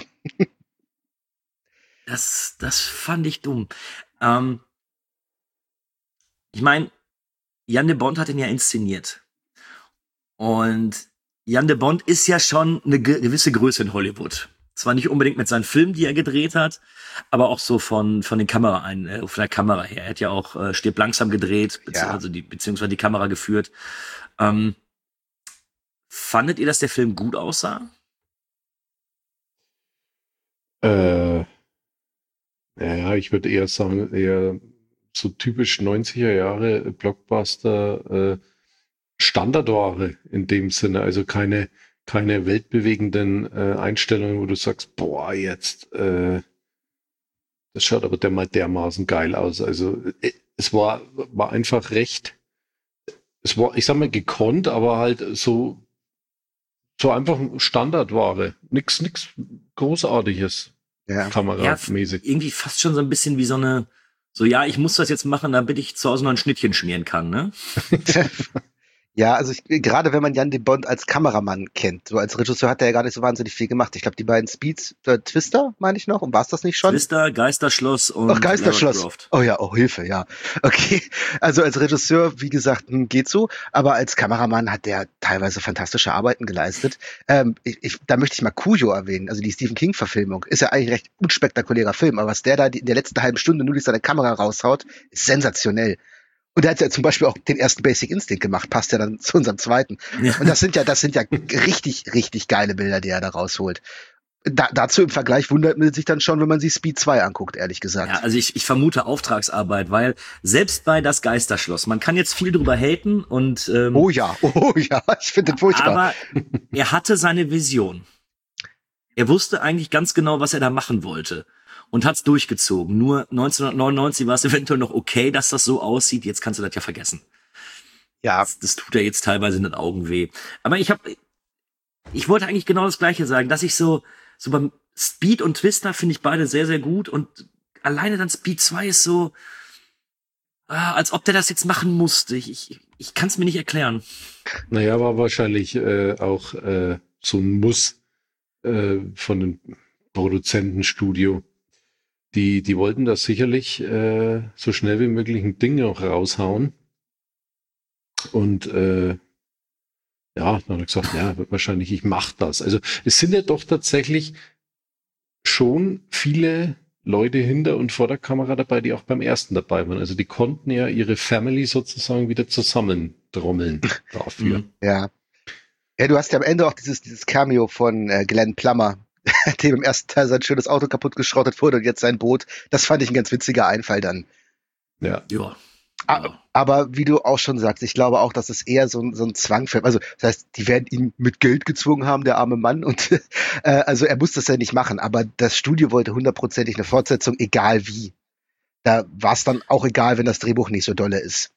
Das fand ich dumm. Ich meine, Jan de Bont hat ihn ja inszeniert. Und Jan de Bont ist ja schon eine gewisse Größe in Hollywood. Zwar nicht unbedingt mit seinen Filmen, die er gedreht hat, aber auch so von den von der Kamera her. Er hat ja auch Stirb langsam gedreht, beziehungsweise die Kamera geführt. Fandet ihr, dass der Film gut aussah?
Ja, ich würde eher sagen, eher so typisch 90er Jahre Blockbuster Standardware in dem Sinne, also keine weltbewegenden Einstellungen, wo du sagst, boah, jetzt, das schaut aber dermaßen geil aus. Also es war einfach recht, es war, ich sag mal, gekonnt, aber halt so einfach Standardware. Nix Großartiges.
Ja.
Kameramäßig.
Ja, irgendwie fast schon so ein bisschen wie ich muss das jetzt machen, damit ich zu Hause noch ein Schnittchen schmieren kann, ne?
Ja, also gerade wenn man Jan de Bont als Kameramann kennt, so als Regisseur hat er ja gar nicht so wahnsinnig viel gemacht. Ich glaube, die beiden Speeds, Twister, meine ich noch, und war es das nicht schon?
Twister, Geisterschloss und
Geisterschloss. Oh ja, Hilfe, ja. Okay, also als Regisseur, wie gesagt, geht so, aber als Kameramann hat der teilweise fantastische Arbeiten geleistet. Da möchte ich mal Cujo erwähnen, also die Stephen King-Verfilmung. Ist ja eigentlich ein recht unspektakulärer Film, aber was der da in der letzten halben Stunde nur durch seine Kamera raushaut, ist sensationell. Und er hat ja zum Beispiel auch den ersten Basic Instinct gemacht, passt ja dann zu unserem zweiten. Ja. Und das sind ja richtig, richtig geile Bilder, die er da rausholt. Dazu im Vergleich wundert man sich dann schon, wenn man sich Speed 2 anguckt, ehrlich gesagt.
Ja, also ich vermute Auftragsarbeit, weil selbst bei Das Geisterschloss, man kann jetzt viel drüber haten und
Oh ja, ich finde das furchtbar.
Aber er hatte seine Vision. Er wusste eigentlich ganz genau, was er da machen wollte. Und hat's durchgezogen. Nur 1999 war es eventuell noch okay, dass das so aussieht. Jetzt kannst du das ja vergessen.
Ja.
Das tut ja jetzt teilweise in den Augen weh. Aber ich wollte eigentlich genau das Gleiche sagen, dass ich so beim Speed und Twister finde ich beide sehr, sehr gut. Und alleine dann Speed 2 ist so, als ob der das jetzt machen musste. Ich kann es mir nicht erklären.
Naja, war wahrscheinlich auch so ein Muss von dem Produzentenstudio. Die wollten das sicherlich so schnell wie möglich ein Ding noch raushauen. Und dann hat er gesagt, ja, wahrscheinlich, ich mach das. Also es sind ja doch tatsächlich schon viele Leute hinter und vor der Kamera dabei, die auch beim ersten dabei waren. Also die konnten ja ihre Family sozusagen wieder zusammentrommeln dafür.
Ja. Ja, du hast ja am Ende auch dieses Cameo von Glenn Plummer, dem im ersten Teil sein schönes Auto kaputt geschrottet wurde und jetzt sein Boot. Das fand ich ein ganz witziger Einfall dann.
Ja.
Aber wie du auch schon sagst, ich glaube auch, dass es eher so ein Zwang für, also das heißt, die werden ihn mit Geld gezwungen haben, der arme Mann, und also er muss das ja nicht machen, aber das Studio wollte hundertprozentig eine Fortsetzung, egal wie. Da war es dann auch egal, wenn das Drehbuch nicht so dolle ist.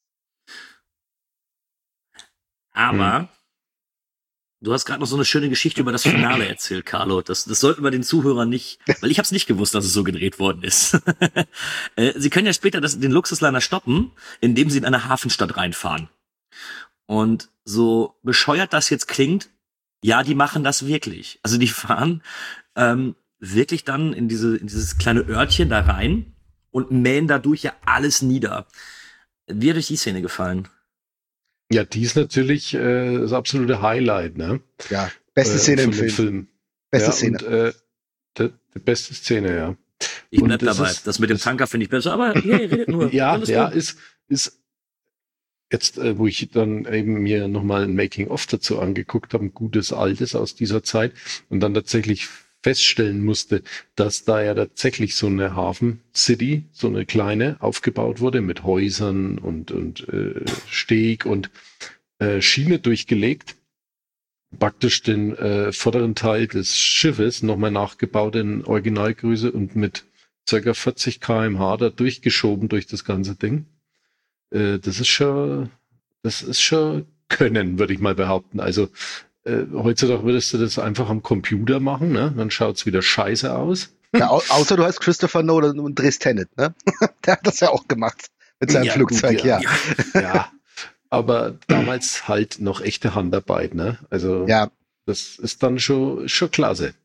Aber du hast gerade noch so eine schöne Geschichte über das Finale erzählt, Carlo. Das sollten wir den Zuhörern nicht, weil ich habe es nicht gewusst, dass es so gedreht worden ist. Sie können ja später den Luxusliner stoppen, indem sie in eine Hafenstadt reinfahren. Und so bescheuert das jetzt klingt, ja, die machen das wirklich. Also die fahren wirklich dann in dieses kleine Örtchen da rein und mähen dadurch ja alles nieder. Wie hat euch die Szene gefallen?
Ja, die ist natürlich das absolute Highlight, ne?
Ja, beste Szene im Film. Beste Szene.
Und die beste Szene, ja.
Ich bleib dabei. Das mit dem Tanker finde ich besser, aber hey, redet nur.
Ja, ist jetzt, wo ich dann eben mir nochmal ein Making-of dazu angeguckt habe, ein gutes Altes aus dieser Zeit und dann tatsächlich feststellen musste, dass da ja tatsächlich so eine Hafen-City, so eine kleine, aufgebaut wurde mit Häusern und Steg und Schiene durchgelegt. Praktisch den vorderen Teil des Schiffes nochmal nachgebaut in Originalgröße und mit ca. 40 km/h da durchgeschoben durch das ganze Ding. Das ist schon Können, würde ich mal behaupten. Also heutzutage würdest du das einfach am Computer machen, ne? Dann schaut's wieder scheiße aus.
Ja, außer du heißt Christopher Nolan und drehst Tenet, ne? Der hat das ja auch gemacht mit seinem Flugzeug,
gut, ja. Aber damals halt noch echte Handarbeit, ne? Also das ist dann schon klasse.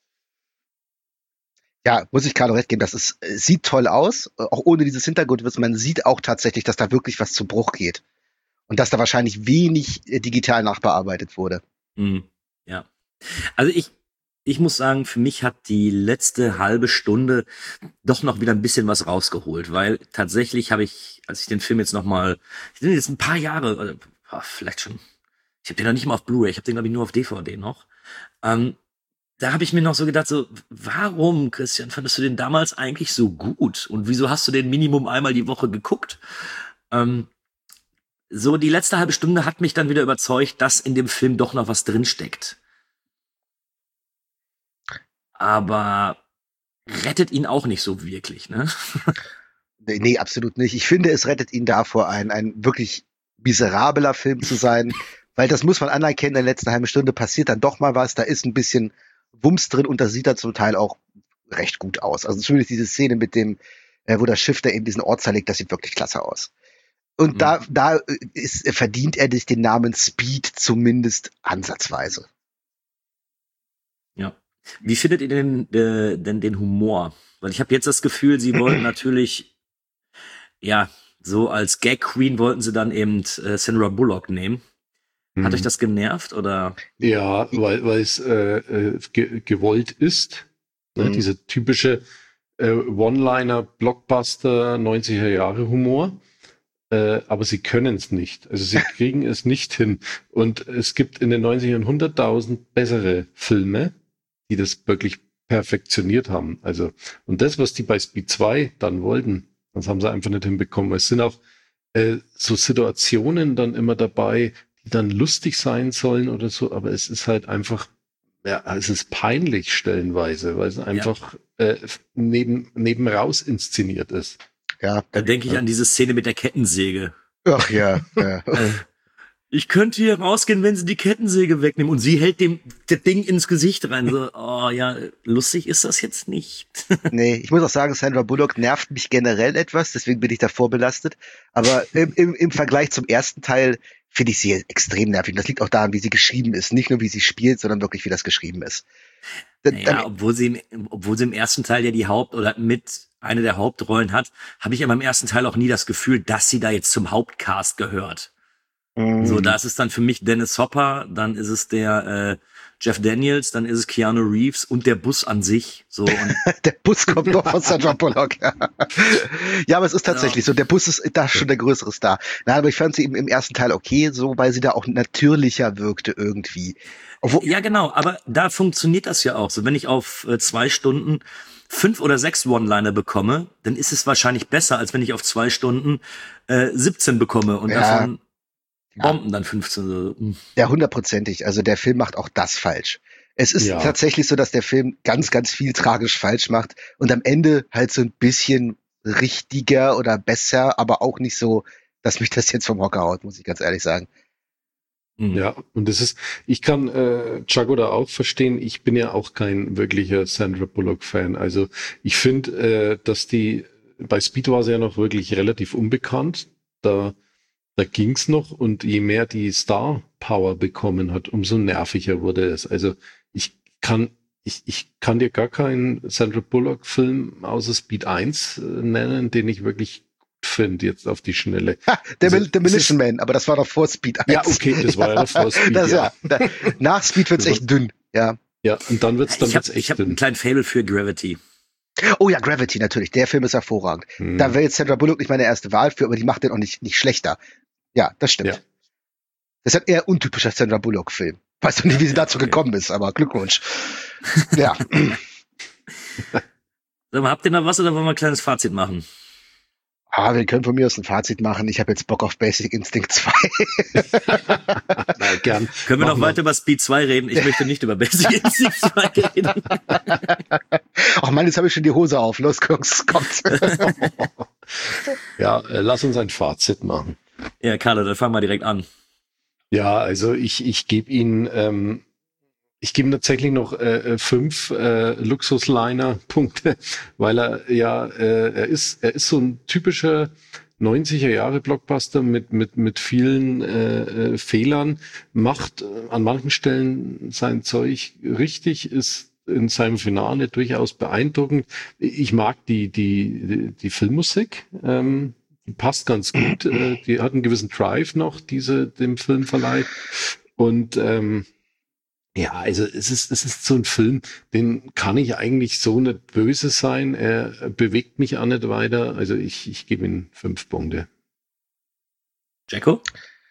Ja, muss ich Carlo recht geben, sieht toll aus, auch ohne dieses Hintergrundwissen. Man sieht auch tatsächlich, dass da wirklich was zu Bruch geht. Und dass da wahrscheinlich wenig digital nachbearbeitet wurde.
Ja. Also ich muss sagen, für mich hat die letzte halbe Stunde doch noch wieder ein bisschen was rausgeholt, weil tatsächlich habe ich, als ich den Film jetzt nochmal, ich bin jetzt ein paar Jahre, also, vielleicht schon, ich habe den noch nicht mal auf Blu-ray, ich habe den glaube ich nur auf DVD noch, da habe ich mir noch so gedacht, so, warum, Christian, fandest du den damals eigentlich so gut? Und wieso hast du den Minimum einmal die Woche geguckt? So, die letzte halbe Stunde hat mich dann wieder überzeugt, dass in dem Film doch noch was drinsteckt. Aber rettet ihn auch nicht so wirklich, ne?
Nee, absolut nicht. Ich finde, es rettet ihn davor, ein wirklich miserabler Film zu sein, weil das muss man anerkennen, in der letzten halben Stunde passiert dann doch mal was, da ist ein bisschen Wumms drin und das sieht dann zum Teil auch recht gut aus. Also zumindest diese Szene mit dem, wo das Schiff da eben diesen Ort zerlegt, das sieht wirklich klasse aus. Und da verdient er sich den Namen Speed zumindest ansatzweise.
Ja. Wie findet ihr denn den Humor? Weil ich habe jetzt das Gefühl, sie wollten natürlich, ja, so als Gag-Queen wollten sie dann eben Sandra Bullock nehmen. Hat euch das genervt, oder?
Ja, weil es gewollt ist. Ne? Dieser typische One-Liner-Blockbuster 90er-Jahre-Humor. Aber sie können es nicht. Also sie kriegen es nicht hin. Und es gibt in den 90ern 100.000 bessere Filme, die das wirklich perfektioniert haben. Also, und das, was die bei Speed 2 dann wollten, das haben sie einfach nicht hinbekommen. Es sind auch so Situationen dann immer dabei, die dann lustig sein sollen oder so, aber es ist halt einfach, ja, es ist peinlich stellenweise, weil es einfach neben raus inszeniert ist.
Ja.
Da denke ich an diese Szene mit der Kettensäge.
Ach ja.
Ich könnte hier rausgehen, wenn sie die Kettensäge wegnehmen. Und sie hält das Ding ins Gesicht rein. So, oh ja, lustig ist das jetzt nicht.
Nee, ich muss auch sagen, Sandra Bullock nervt mich generell etwas, deswegen bin ich davor belastet. Aber im Vergleich zum ersten Teil finde ich sie extrem nervig. Das liegt auch daran, wie sie geschrieben ist. Nicht nur, wie sie spielt, sondern wirklich, wie das geschrieben ist.
Ja, obwohl sie im ersten Teil ja eine der Hauptrollen hat, habe ich aber im ersten Teil auch nie das Gefühl, dass sie da jetzt zum Hauptcast gehört. So, da ist es dann für mich Dennis Hopper, dann ist es der Jeff Daniels, dann ist es Keanu Reeves und der Bus an sich. So, und
der Bus kommt doch von Sandra Bullock. Ja, aber es ist tatsächlich so, der Bus ist da schon der größere Star. Nein, aber ich fand sie eben im ersten Teil okay, so, weil sie da auch natürlicher wirkte irgendwie.
Ja, genau, aber da funktioniert das ja auch. So, wenn ich auf 2 Stunden 5 oder 6 One-Liner bekomme, dann ist es wahrscheinlich besser, als wenn ich auf 2 Stunden 17 bekomme und davon Bomben dann 15.
Ja, 100%. Also der Film macht auch das falsch. Es ist tatsächlich so, dass der Film ganz, ganz viel tragisch falsch macht und am Ende halt so ein bisschen richtiger oder besser, aber auch nicht so, dass mich das jetzt vom Hocker haut, muss ich ganz ehrlich sagen.
Ja, und das ist, ich kann Django da auch verstehen, ich bin ja auch kein wirklicher Sandra Bullock-Fan. Also ich finde, dass bei Speed war sie ja noch wirklich relativ unbekannt. Da ging's noch und je mehr die Star-Power bekommen hat, umso nerviger wurde es. Also ich kann dir gar keinen Sandra Bullock-Film außer Speed 1 nennen, den ich wirklich finde, jetzt auf die Schnelle.
Demolition Man, aber das war doch vor Speed 1.
Ja, okay, das war ja noch vor Speed,
Nach Speed wird's echt dünn, ja.
Ja, und dann wird's echt dünn.
Ich habe einen kleinen Faible für Gravity.
Oh ja, Gravity, natürlich. Der Film ist hervorragend. Da wäre jetzt Sandra Bullock nicht meine erste Wahl für, aber die macht den auch nicht schlechter. Ja, das stimmt. Ja. Das ist ein eher untypischer Sandra Bullock-Film. Weiß doch nicht, wie sie dazu gekommen ist, aber Glückwunsch. Ja.
Sag mal, habt ihr noch was oder wollen wir ein kleines Fazit machen?
Wir können von mir aus ein Fazit machen. Ich habe jetzt Bock auf Basic Instinct 2.
Na, gern.
Können wir noch weiter über Speed 2 reden? Ich möchte nicht über Basic Instinct 2 reden.
Ach Mann, jetzt habe ich schon die Hose auf. Los, Jungs, kommt.
Ja, lass uns ein Fazit machen.
Ja, Carlo, dann fangen wir direkt an.
Ja, also ich gebe Ihnen tatsächlich noch 5 Luxusliner-Punkte, weil er ist so ein typischer 90er-Jahre-Blockbuster mit vielen Fehlern, macht an manchen Stellen sein Zeug richtig, ist in seinem Finale durchaus beeindruckend. Ich mag die Filmmusik, die passt ganz gut, die hat einen gewissen Drive noch, dem Film verleiht. Und ja, also es ist so ein Film, den kann ich eigentlich so nicht böse sein. Er bewegt mich auch nicht weiter. Also ich gebe ihm 5 Punkte.
Jacko?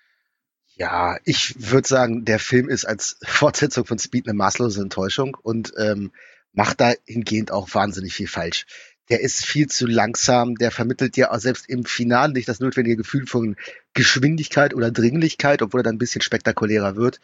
Ja, ich würde sagen, der Film ist als Fortsetzung von Speed eine maßlose Enttäuschung und macht dahingehend auch wahnsinnig viel falsch. Der ist viel zu langsam, der vermittelt dir auch selbst im Finale nicht das notwendige Gefühl von Geschwindigkeit oder Dringlichkeit, obwohl er dann ein bisschen spektakulärer wird.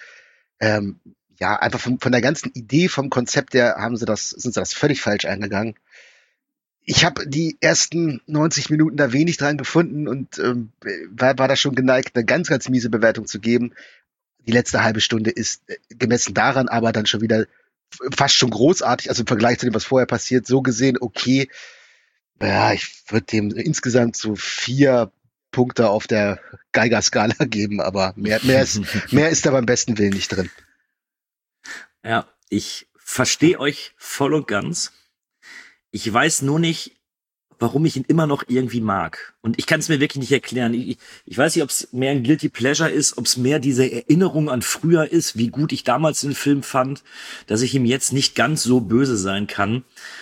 Ja, einfach von der ganzen Idee, vom Konzept her sind sie das völlig falsch eingegangen. Ich habe die ersten 90 Minuten da wenig dran gefunden und war da schon geneigt, eine ganz, ganz miese Bewertung zu geben. Die letzte halbe Stunde ist gemessen daran aber dann schon wieder fast schon großartig, also im Vergleich zu dem, was vorher passiert, so gesehen, okay. Ja, ich würde dem insgesamt so 4 Punkte auf der Geiger-Skala geben, aber mehr ist da beim besten Willen nicht drin.
Ja, ich verstehe euch voll und ganz. Ich weiß nur nicht, warum ich ihn immer noch irgendwie mag. Und ich kann es mir wirklich nicht erklären. Ich weiß nicht, ob es mehr ein Guilty Pleasure ist, ob es mehr diese Erinnerung an früher ist, wie gut ich damals den Film fand, dass ich ihm jetzt nicht ganz so böse sein kann.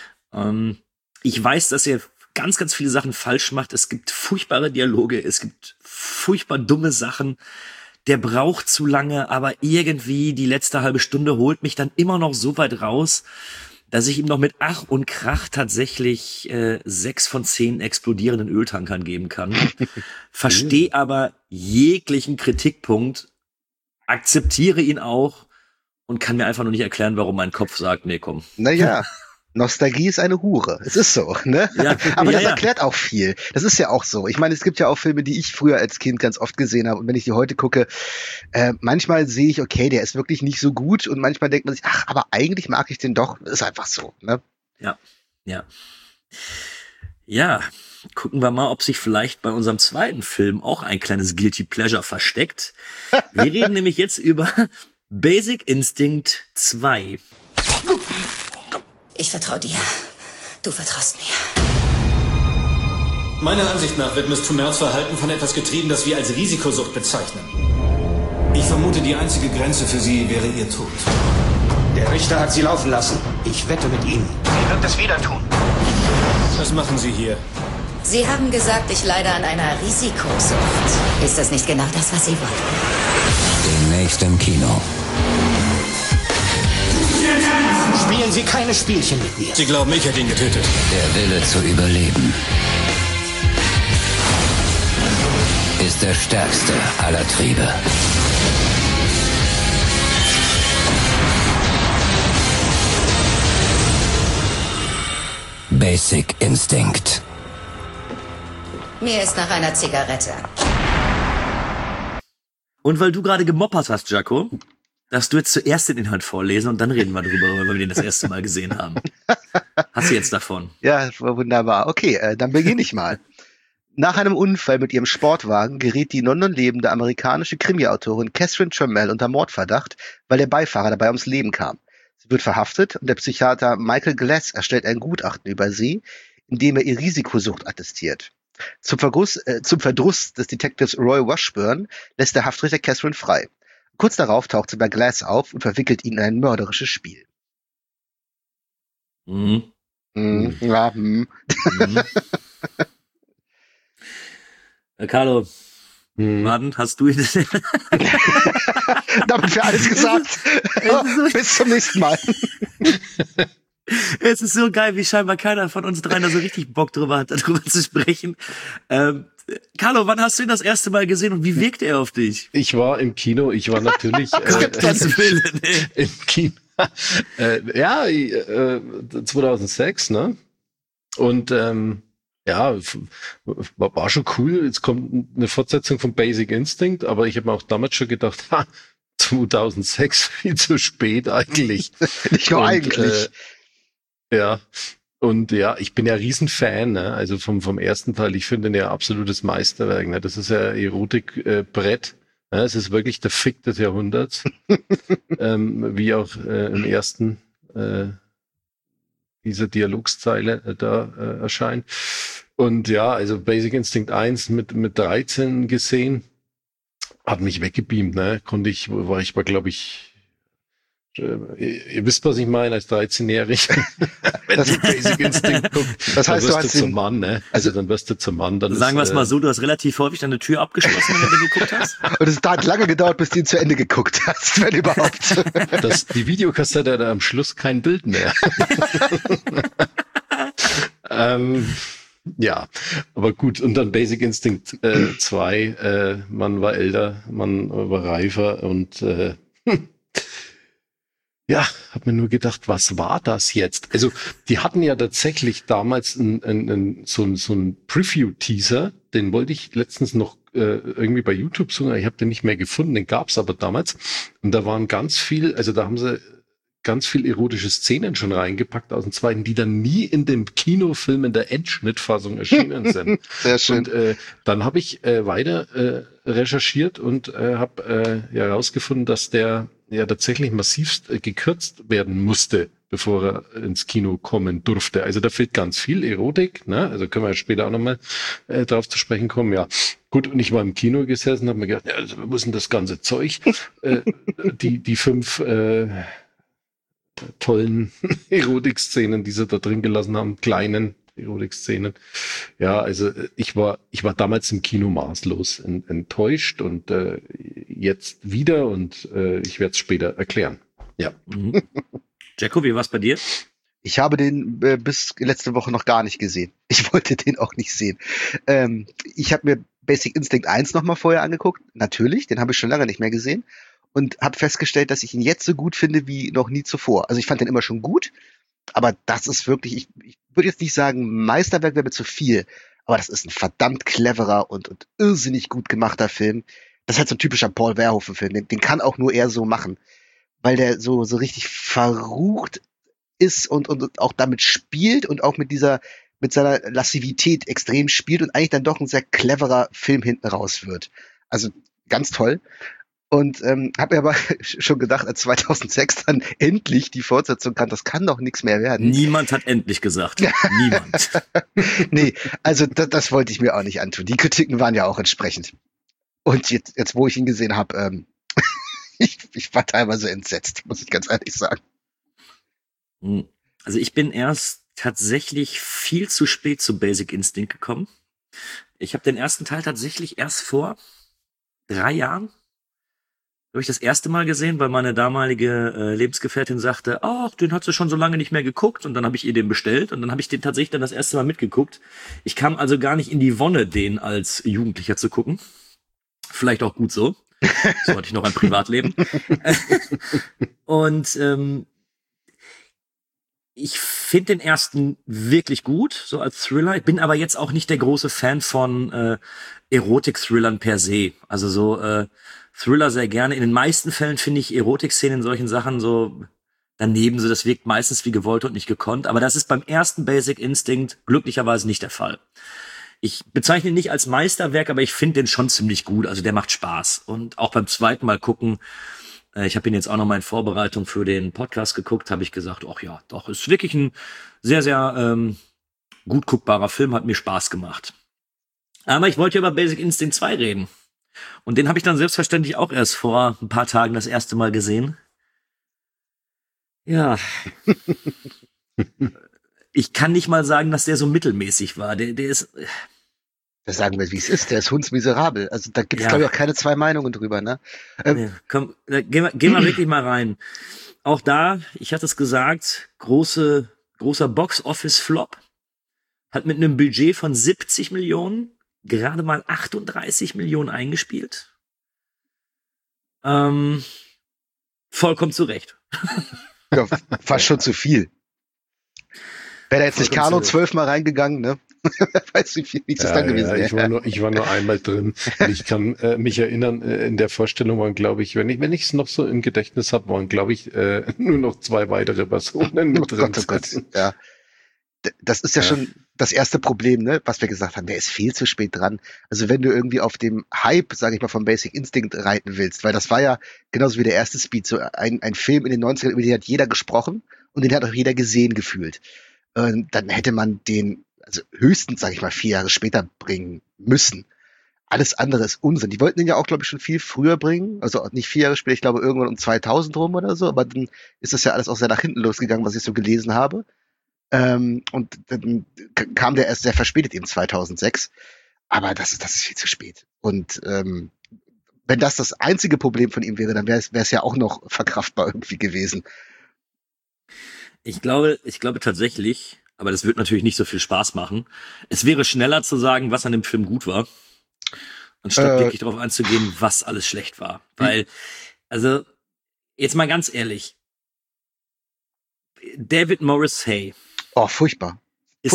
Ich weiß, dass er ganz, ganz viele Sachen falsch macht. Es gibt furchtbare Dialoge, es gibt furchtbar dumme Sachen. Der braucht zu lange, aber irgendwie die letzte halbe Stunde holt mich dann immer noch so weit raus, dass ich ihm noch mit Ach und Krach tatsächlich 6 von 10 explodierenden Öltankern geben kann. Verstehe aber jeglichen Kritikpunkt, akzeptiere ihn auch und kann mir einfach nur nicht erklären, warum mein Kopf sagt, nee, komm.
Naja. Nostalgie ist eine Hure. Es ist so, ne? Ja, aber das erklärt auch viel. Das ist ja auch so. Ich meine, es gibt ja auch Filme, die ich früher als Kind ganz oft gesehen habe. Und wenn ich die heute gucke, manchmal sehe ich, okay, der ist wirklich nicht so gut. Und manchmal denkt man sich, ach, aber eigentlich mag ich den doch. Das ist einfach so, ne?
Ja, gucken wir mal, ob sich vielleicht bei unserem zweiten Film auch ein kleines Guilty Pleasure versteckt. Wir reden nämlich jetzt über Basic Instinct 2.
Ich vertraue dir. Du vertraust mir.
Meiner Ansicht nach wird Miss Tumers Verhalten von etwas getrieben, das wir als Risikosucht bezeichnen. Ich vermute, die einzige Grenze für sie wäre ihr Tod.
Der Richter hat sie laufen lassen. Ich wette mit ihm. Sie wird es wieder tun.
Was machen Sie hier?
Sie haben gesagt, ich leide an einer Risikosucht. Ist das nicht genau das, was Sie wollten?
Demnächst im Kino.
Spiel
Spielen Sie keine Spielchen mit mir.
Sie glauben, ich hätte ihn getötet.
Der Wille zu überleben ist der stärkste aller Triebe. Basic Instinct.
Mir ist nach einer Zigarette.
Und weil du gerade gemoppert hast, Jaco, darfst du jetzt zuerst den Inhalt vorlesen und dann reden wir drüber, weil wir den das erste Mal gesehen haben. Hast du jetzt davon?
Ja, wunderbar. Okay, dann beginne ich mal. Nach einem Unfall mit ihrem Sportwagen gerät die in London lebende amerikanische Krimi-Autorin Catherine Trammell unter Mordverdacht, weil der Beifahrer dabei ums Leben kam. Sie wird verhaftet und der Psychiater Michael Glass erstellt ein Gutachten über sie, in dem er ihr Risikosucht attestiert. Zum Verdruss des Detectives Roy Washburn lässt der Haftrichter Catherine frei. Kurz darauf taucht sie bei Glass auf und verwickelt ihn in ein mörderisches Spiel.
Carlo, Martin, hast du ihn?
Damit wäre alles gesagt. Bis zum nächsten Mal.
Es ist so geil, wie scheinbar keiner von uns dreien da so richtig Bock drüber hat, darüber zu sprechen. Carlo, wann hast du ihn das erste Mal gesehen und wie wirkt er auf dich?
Ich war im Kino, ich war natürlich im Kino. 2006, ne? Und war schon cool. Jetzt kommt eine Fortsetzung von Basic Instinct, aber ich habe mir auch damals schon gedacht, 2006, viel zu spät eigentlich.
Nicht nur eigentlich.
Ich bin ja Riesenfan, ne? Also vom ersten Teil. Ich finde den ja absolutes Meisterwerk. Ne? Das ist ja Erotikbrett. Ne? Es ist wirklich der Fick des Jahrhunderts. Wie auch im ersten dieser Dialogszeile da erscheint. Und ja, also Basic Instinct 1 mit 13 gesehen, hat mich weggebeamt, ne? Glaube ich, ihr wisst, was ich meine, als 13-Jähriger. Wenn du Basic Instinct guckst,
das heißt,
dann wirst du zum Mann, ne? Also dann wirst du zum Mann. Dann
sagen wir es mal so, du hast relativ häufig deine Tür abgeschlossen, wenn du den geguckt hast.
Und es hat lange gedauert, bis du ihn zu Ende geguckt hast, wenn überhaupt.
Die Videokassette hat am Schluss kein Bild mehr. Ja, aber gut. Und dann Basic Instinct 2, man war älter, man war reifer und hab mir nur gedacht, was war das jetzt? Also, die hatten ja tatsächlich damals so ein Preview-Teaser, den wollte ich letztens noch irgendwie bei YouTube suchen, ich habe den nicht mehr gefunden, den gab's aber damals. Und da waren da haben sie ganz viel erotische Szenen schon reingepackt aus dem zweiten, die dann nie in dem Kinofilm in der Endschnittfassung erschienen sind.
Sehr schön.
Und dann habe ich weiter recherchiert und habe herausgefunden, dass der ja tatsächlich massivst gekürzt werden musste, bevor er ins Kino kommen durfte. Also da fehlt ganz viel Erotik, ne? Also können wir ja später auch nochmal drauf zu sprechen kommen. Ja, gut, und ich war im Kino gesessen, habe mir gedacht, ja, also, wo ist denn das ganze Zeug? Die 5 tollen Erotik-Szenen, die sie da drin gelassen haben, kleinen Erotik-Szenen. Ja, also ich war damals im Kino maßlos enttäuscht und jetzt wieder und ich werde es später erklären. Ja.
Jaco, wie war's bei dir?
Ich habe den bis letzte Woche noch gar nicht gesehen. Ich wollte den auch nicht sehen. Ich habe mir Basic Instinct 1 nochmal vorher angeguckt. Natürlich, den habe ich schon lange nicht mehr gesehen. Und habe festgestellt, dass ich ihn jetzt so gut finde wie noch nie zuvor. Also ich fand den immer schon gut, aber das ist wirklich, ich würde jetzt nicht sagen, Meisterwerk wäre mir zu viel, aber das ist ein verdammt cleverer und irrsinnig gut gemachter Film. Das ist halt so ein typischer Paul Verhoeven-Film. Den kann auch nur er so machen, weil der so richtig verrucht ist und auch damit spielt und auch mit seiner Lassivität extrem spielt und eigentlich dann doch ein sehr cleverer Film hinten raus wird. Also ganz toll. Und habe mir aber schon gedacht, als 2006 dann endlich die Fortsetzung kam, das kann doch nichts mehr werden.
Niemand hat endlich gesagt. Niemand.
Nee, also das wollte ich mir auch nicht antun. Die Kritiken waren ja auch entsprechend. Und jetzt wo ich ihn gesehen habe, ich war teilweise entsetzt, muss ich ganz ehrlich sagen.
Also ich bin erst tatsächlich viel zu spät zu Basic Instinct gekommen. Ich habe den ersten Teil tatsächlich erst vor 3 Jahren Habe ich das erste Mal gesehen, weil meine damalige Lebensgefährtin sagte, ach, den hat sie schon so lange nicht mehr geguckt. Und dann habe ich ihr den bestellt und dann habe ich den tatsächlich dann das erste Mal mitgeguckt. Ich kam also gar nicht in die Wonne, den als Jugendlicher zu gucken. Vielleicht auch gut so. So hatte ich noch ein Privatleben. Und ich finde den ersten wirklich gut, so als Thriller. Ich bin aber jetzt auch nicht der große Fan von Erotik-Thrillern per se. Also so Thriller sehr gerne. In den meisten Fällen finde ich Erotik-Szenen in solchen Sachen so daneben. So, das wirkt meistens wie gewollt und nicht gekonnt. Aber das ist beim ersten Basic Instinct glücklicherweise nicht der Fall. Ich bezeichne ihn nicht als Meisterwerk, aber ich finde den schon ziemlich gut. Also der macht Spaß. Und auch beim zweiten Mal gucken, ich habe ihn jetzt auch noch mal in Vorbereitung für den Podcast geguckt, habe ich gesagt, ach ja, doch, ist wirklich ein sehr, sehr gut guckbarer Film, hat mir Spaß gemacht. Aber ich wollte über Basic Instinct 2 reden. Und den habe ich dann selbstverständlich auch erst vor ein paar Tagen das erste Mal gesehen. Ja. Ich kann nicht mal sagen, dass der so mittelmäßig war. Der ist...
Das sagen wir, wie es ist. Der ist hundsmiserabel. Also da gibt es, glaube ich, auch keine zwei Meinungen drüber, ne?
Nee, komm, geh mal wirklich mal rein. Auch da, ich hatte es gesagt, großer Box-Office-Flop. Hat mit einem Budget von 70 Millionen gerade mal 38 Millionen eingespielt. Vollkommen zu Recht.
Ja, fast schon zu viel. Wäre da jetzt nicht Carlo 12 Mal reingegangen, ne? Weiß nicht, wie das dann gewesen wäre.
Ich war nur einmal drin. Und ich kann mich erinnern, in der Vorstellung waren, glaube ich, wenn ich es noch so im Gedächtnis habe, waren, glaube ich, nur noch 2 weitere Personen mit drin.
Gott. Ja. Das ist ja schon das erste Problem, ne, was wir gesagt haben. Der ist viel zu spät dran. Also wenn du irgendwie auf dem Hype, sage ich mal, vom Basic Instinct reiten willst, weil das war ja genauso wie der erste Speed, so ein Film in den 90ern, über den hat jeder gesprochen und den hat auch jeder gesehen gefühlt. Dann hätte man den also höchstens, sage ich mal, 4 Jahre später bringen müssen. Alles andere ist Unsinn. Die wollten den ja auch, glaube ich, schon viel früher bringen. Also nicht 4 Jahre später, ich glaube irgendwann um 2000 rum oder so. Aber dann ist das ja alles auch sehr nach hinten losgegangen, was ich so gelesen habe. Und dann kam der erst sehr verspätet, eben 2006. Aber das ist viel zu spät. Und wenn das einzige Problem von ihm wäre, dann wäre es ja auch noch verkraftbar irgendwie gewesen.
Ich glaube tatsächlich, aber das wird natürlich nicht so viel Spaß machen. Es wäre schneller zu sagen, was an dem Film gut war, anstatt wirklich darauf einzugehen, was alles schlecht war. Weil, also, jetzt mal ganz ehrlich, David Morris Hay.
Oh, furchtbar.
Ich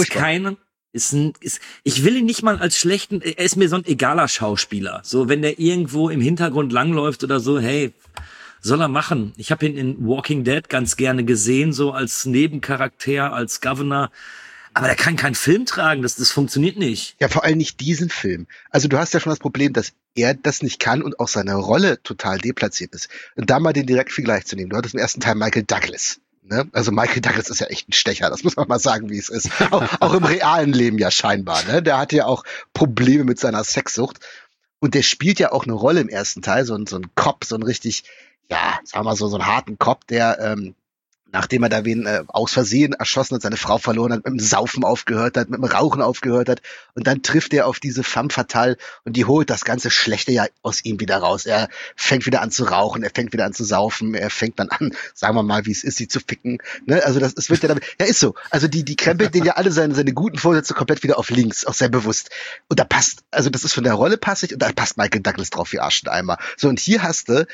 will ihn nicht mal als schlechten, er ist mir so ein egaler Schauspieler. So, wenn der irgendwo im Hintergrund langläuft oder so, hey, soll er machen. Ich habe ihn in Walking Dead ganz gerne gesehen, so als Nebencharakter, als Governor. Aber der kann keinen Film tragen, das funktioniert nicht.
Ja, vor allem nicht diesen Film. Also du hast ja schon das Problem, dass er das nicht kann und auch seine Rolle total deplatziert ist. Und da mal den Direktvergleich zu nehmen. Du hattest im ersten Teil Michael Douglas. Ne? Also Michael Douglas ist ja echt ein Stecher, das muss man mal sagen, wie es ist. Auch im realen Leben ja scheinbar. Ne? Der hatte ja auch Probleme mit seiner Sexsucht. Und der spielt ja auch eine Rolle im ersten Teil, so ein Cop, so ein richtig, ja, sagen wir mal so einen harten Cop, der, nachdem er da wen aus Versehen erschossen hat, seine Frau verloren hat, mit dem Saufen aufgehört hat, mit dem Rauchen aufgehört hat. Und dann trifft er auf diese femme fatale und die holt das ganze Schlechte ja aus ihm wieder raus. Er fängt wieder an zu rauchen, er fängt wieder an zu saufen, er fängt dann an, sagen wir mal, wie es ist, sie zu ficken. Ne? Also es wird ja damit, ja ist so. Also die krempelt den ja alle seine guten Vorsätze komplett wieder auf links, auch sehr bewusst. Und da passt, also das ist von der Rolle passig und da passt Michael Douglas drauf wie Arsch und Eimer. So, und hier hast du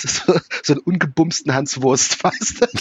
so einen ungebumsten Hans Wurst, weißt du?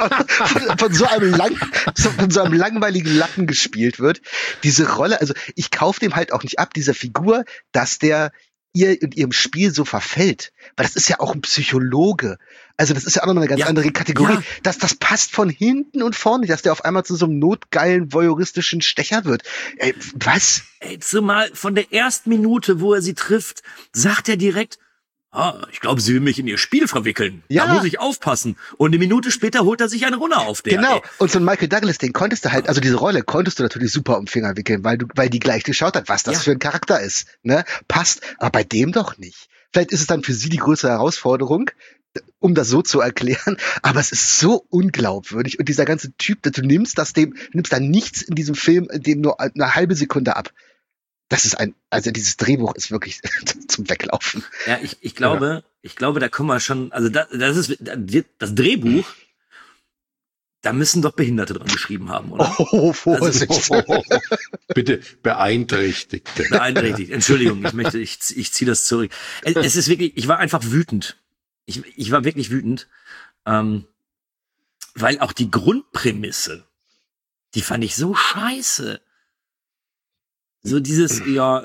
Von so einem langweiligen Lappen gespielt wird. Diese Rolle, also ich kaufe dem halt auch nicht ab, dieser Figur, dass der ihr in ihrem Spiel so verfällt. Weil das ist ja auch ein Psychologe. Also das ist ja auch noch eine ganz andere Kategorie. Ja. Das passt von hinten und vorne, dass der auf einmal zu so einem notgeilen, voyeuristischen Stecher wird. Ey, was?
Ey, zumal von der ersten Minute, wo er sie trifft, sagt er direkt, ich glaube, sie will mich in ihr Spiel verwickeln. Ja. Da muss ich aufpassen. Und eine Minute später holt er sich eine Runde auf.
Genau. Und so ein Michael Douglas, den konntest du halt, also diese Rolle konntest du natürlich super um den Finger wickeln, weil die gleich geschaut hat, was das für ein Charakter ist. Ne? Passt. Aber bei dem doch nicht. Vielleicht ist es dann für sie die größere Herausforderung, um das so zu erklären. Aber es ist so unglaubwürdig. Und dieser ganze Typ, du nimmst da nichts in diesem Film, dem nur eine halbe Sekunde ab. Das ist also dieses Drehbuch ist wirklich zum Weglaufen.
Ja, ich glaube, da kommen wir schon, also das ist das Drehbuch, da müssen doch Behinderte dran geschrieben haben, oder?
Oh, Vorsicht.
Also, bitte beeinträchtigt.
Beeinträchtigt. Entschuldigung, ich ziehe das zurück. Es ist wirklich, ich war einfach wütend. Ich war wirklich wütend, weil auch die Grundprämisse, die fand ich so scheiße. So dieses,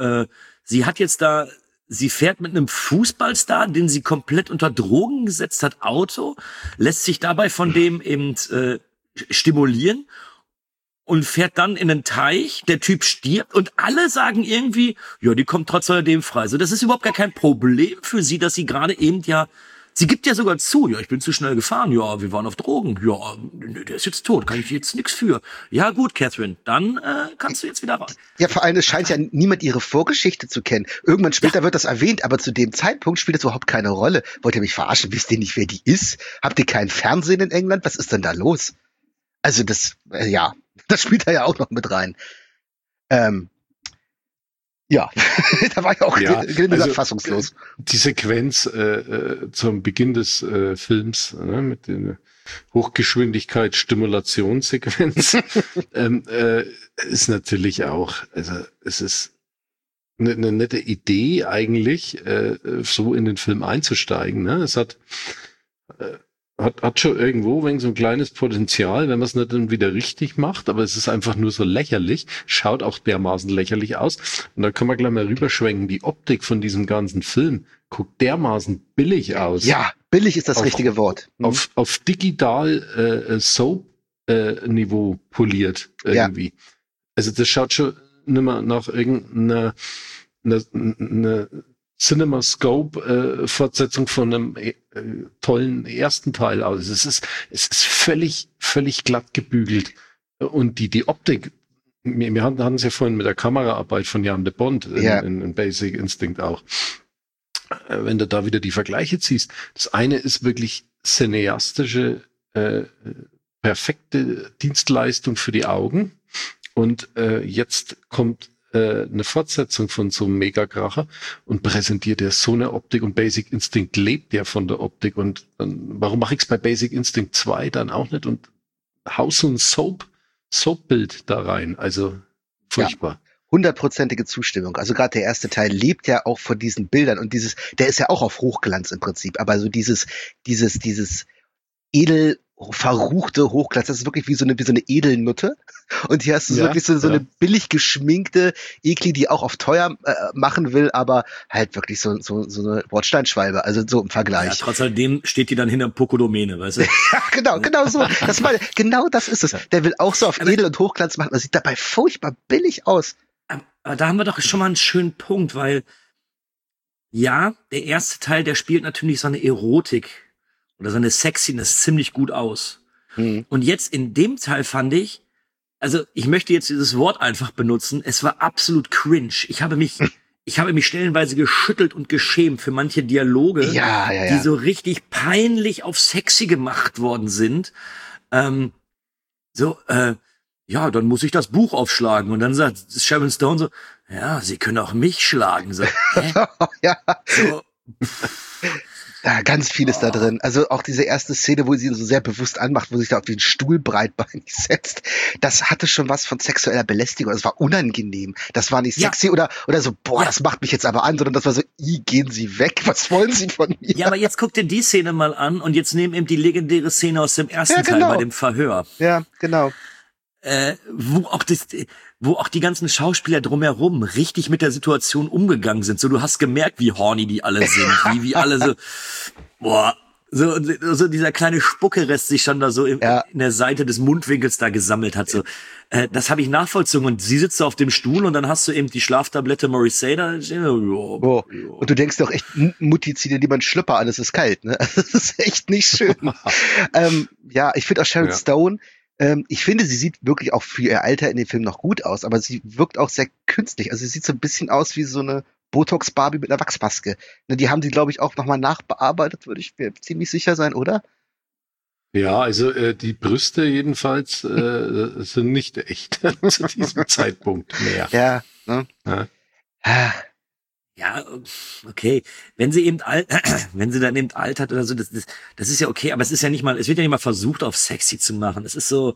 sie fährt mit einem Fußballstar, den sie komplett unter Drogen gesetzt hat, Auto, lässt sich dabei von dem eben stimulieren und fährt dann in einen Teich, der Typ stirbt und alle sagen irgendwie, ja, die kommt trotz alledem frei. So, das ist überhaupt gar kein Problem für sie, dass sie gerade eben sie gibt ja sogar zu, ja, ich bin zu schnell gefahren, ja, wir waren auf Drogen, ja, der ist jetzt tot, kann ich jetzt nichts für. Ja gut, Catherine, dann kannst du jetzt wieder rein.
Ja, vor allem, es scheint ja niemand ihre Vorgeschichte zu kennen. Irgendwann später wird das erwähnt, aber zu dem Zeitpunkt spielt es überhaupt keine Rolle. Wollt ihr mich verarschen? Wisst ihr nicht, wer die ist? Habt ihr kein Fernsehen in England? Was ist denn da los? Also das spielt da ja auch noch mit rein. Ja, da war ich auch fassungslos.
Die Sequenz zum Beginn des Films mit der Hochgeschwindigkeit-Stimulationssequenz ist natürlich auch, also es ist eine nette Idee eigentlich, so in den Film einzusteigen. Ne? Es hat schon irgendwo so ein kleines Potenzial, wenn man es nicht dann wieder richtig macht, aber es ist einfach nur so lächerlich, schaut auch dermaßen lächerlich aus. Und da kann man gleich mal rüberschwenken, die Optik von diesem ganzen Film guckt dermaßen billig aus.
Ja, billig ist das richtige Wort.
Auf digital Soap-Niveau poliert irgendwie. Ja. Also das schaut schon nicht mehr nach irgendeiner CinemaScope-Fortsetzung von einem tollen ersten Teil aus. Es ist völlig glatt gebügelt. Und die Optik, wir hatten es ja vorhin mit der Kameraarbeit von Jan de Bont in Basic Instinct auch. Wenn du da wieder die Vergleiche ziehst, das eine ist wirklich cineastische, perfekte Dienstleistung für die Augen. Und jetzt kommt eine Fortsetzung von so einem Megakracher und präsentiert ja so eine Optik und Basic Instinct lebt ja von der Optik und warum mache ich es bei Basic Instinct 2 dann auch nicht und hau so ein Soap-Bild da rein, also furchtbar.
Ja, 100%ige Zustimmung, also gerade der erste Teil lebt ja auch von diesen Bildern und der ist ja auch auf Hochglanz im Prinzip, aber so dieses edel verruchte Hochglanz, das ist wirklich wie so eine Edelnutte. Und hier hast du wirklich so eine billig geschminkte Ekli, die auch auf teuer machen will, aber halt wirklich so eine Bordsteinschwalbe, also so im Vergleich.
Ja, trotz alledem steht die dann hinter Pokodomäne, weißt du?
Ja, genau so. Genau das ist es. Der will auch so auf Edel und Hochglanz machen, das sieht dabei furchtbar billig aus.
Aber da haben wir doch schon mal einen schönen Punkt, weil ja, der erste Teil, der spielt natürlich so eine Erotik oder so eine Sexiness ziemlich gut aus. Und jetzt in dem Teil fand ich, also ich möchte jetzt dieses Wort einfach benutzen, es war absolut cringe. Ich habe mich stellenweise geschüttelt und geschämt für manche Dialoge, die so richtig peinlich auf sexy gemacht worden sind. Dann muss ich das Buch aufschlagen. Und dann sagt Sharon Stone so, ja, Sie können auch mich schlagen. So,
ja. So, ja, ganz vieles da drin. Also auch diese erste Szene, wo sie ihn so sehr bewusst anmacht, wo sich da auf den Stuhl breitbeinig setzt, das hatte schon was von sexueller Belästigung. Das war unangenehm. Das war nicht sexy oder so, das macht mich jetzt aber an, sondern das war so, gehen Sie weg, was wollen Sie von mir?
Ja, aber jetzt guck dir die Szene mal an und jetzt nehmen eben die legendäre Szene aus dem ersten Teil bei dem Verhör.
Ja, genau.
Wo auch die ganzen Schauspieler drumherum richtig mit der Situation umgegangen sind. So, du hast gemerkt, wie horny die alle sind, wie alle so, so dieser kleine Spuckerest sich schon da so in der Seite des Mundwinkels da gesammelt hat. So, das habe ich nachvollzogen. Und sie sitzt so auf dem Stuhl und dann hast du eben die Schlaftablette Morrissey da.
Und du denkst doch echt, Mutti, zieh dir lieber einen Schlüpper an, es ist kalt, ne? Das ist echt nicht schön. Ich finde auch Sharon Stone, ich finde, sie sieht wirklich auch für ihr Alter in dem Film noch gut aus, aber sie wirkt auch sehr künstlich. Also sie sieht so ein bisschen aus wie so eine Botox-Barbie mit einer Wachsmaske. Die haben sie, glaube ich, auch nochmal nachbearbeitet, würde ich mir ziemlich sicher sein, oder?
Ja, also die Brüste jedenfalls sind nicht echt zu diesem Zeitpunkt mehr.
Ja, ne? Ja.
Ja, okay. Wenn sie dann eben alt hat oder so, das ist ja okay, aber es wird ja nicht mal versucht, auf sexy zu machen. Es ist so,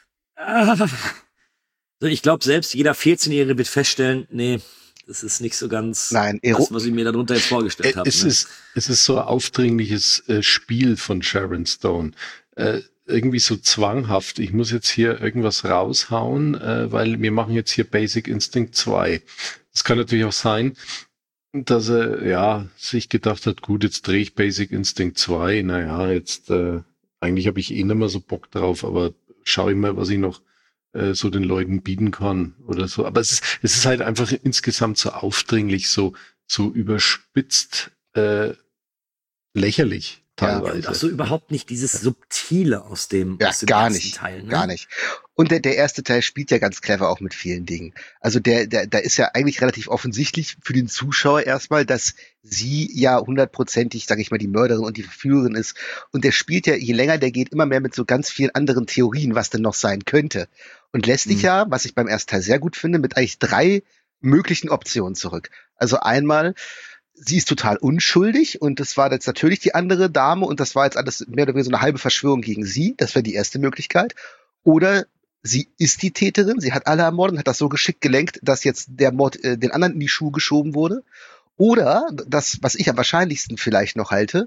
so ich glaube, selbst jeder 14-Jährige wird feststellen, nee, das ist nicht so ganz das, was ich mir darunter jetzt vorgestellt habe.
Es ist so ein aufdringliches Spiel von Sharon Stone. Irgendwie so zwanghaft. Ich muss jetzt hier irgendwas raushauen, weil wir machen jetzt hier Basic Instinct 2. Das kann natürlich auch sein, dass er sich gedacht hat, gut, jetzt drehe ich Basic Instinct 2. Naja, jetzt eigentlich habe ich nicht mehr so Bock drauf, aber schau ich mal, was ich noch so den Leuten bieten kann oder so. Aber es ist halt einfach insgesamt so aufdringlich, so überspitzt, lächerlich teilweise.
Ach so, überhaupt nicht dieses Subtile aus dem
ersten Teil. Ne? Gar nicht. Und der erste Teil spielt ja ganz clever auch mit vielen Dingen. Also da ist ja eigentlich relativ offensichtlich für den Zuschauer erstmal, dass sie ja 100%ig, sage ich mal, die Mörderin und die Verführerin ist. Und der spielt ja, je länger der geht, immer mehr mit so ganz vielen anderen Theorien, was denn noch sein könnte. Und lässt dich ja, was ich beim ersten Teil sehr gut finde, mit eigentlich 3 möglichen Optionen zurück. Also einmal, sie ist total unschuldig und das war jetzt natürlich die andere Dame und das war jetzt alles mehr oder weniger so eine halbe Verschwörung gegen sie. Das wäre die erste Möglichkeit. Oder sie ist die Täterin, sie hat alle ermordet und hat das so geschickt gelenkt, dass jetzt der Mord den anderen in die Schuhe geschoben wurde. Oder das, was ich am wahrscheinlichsten vielleicht noch halte,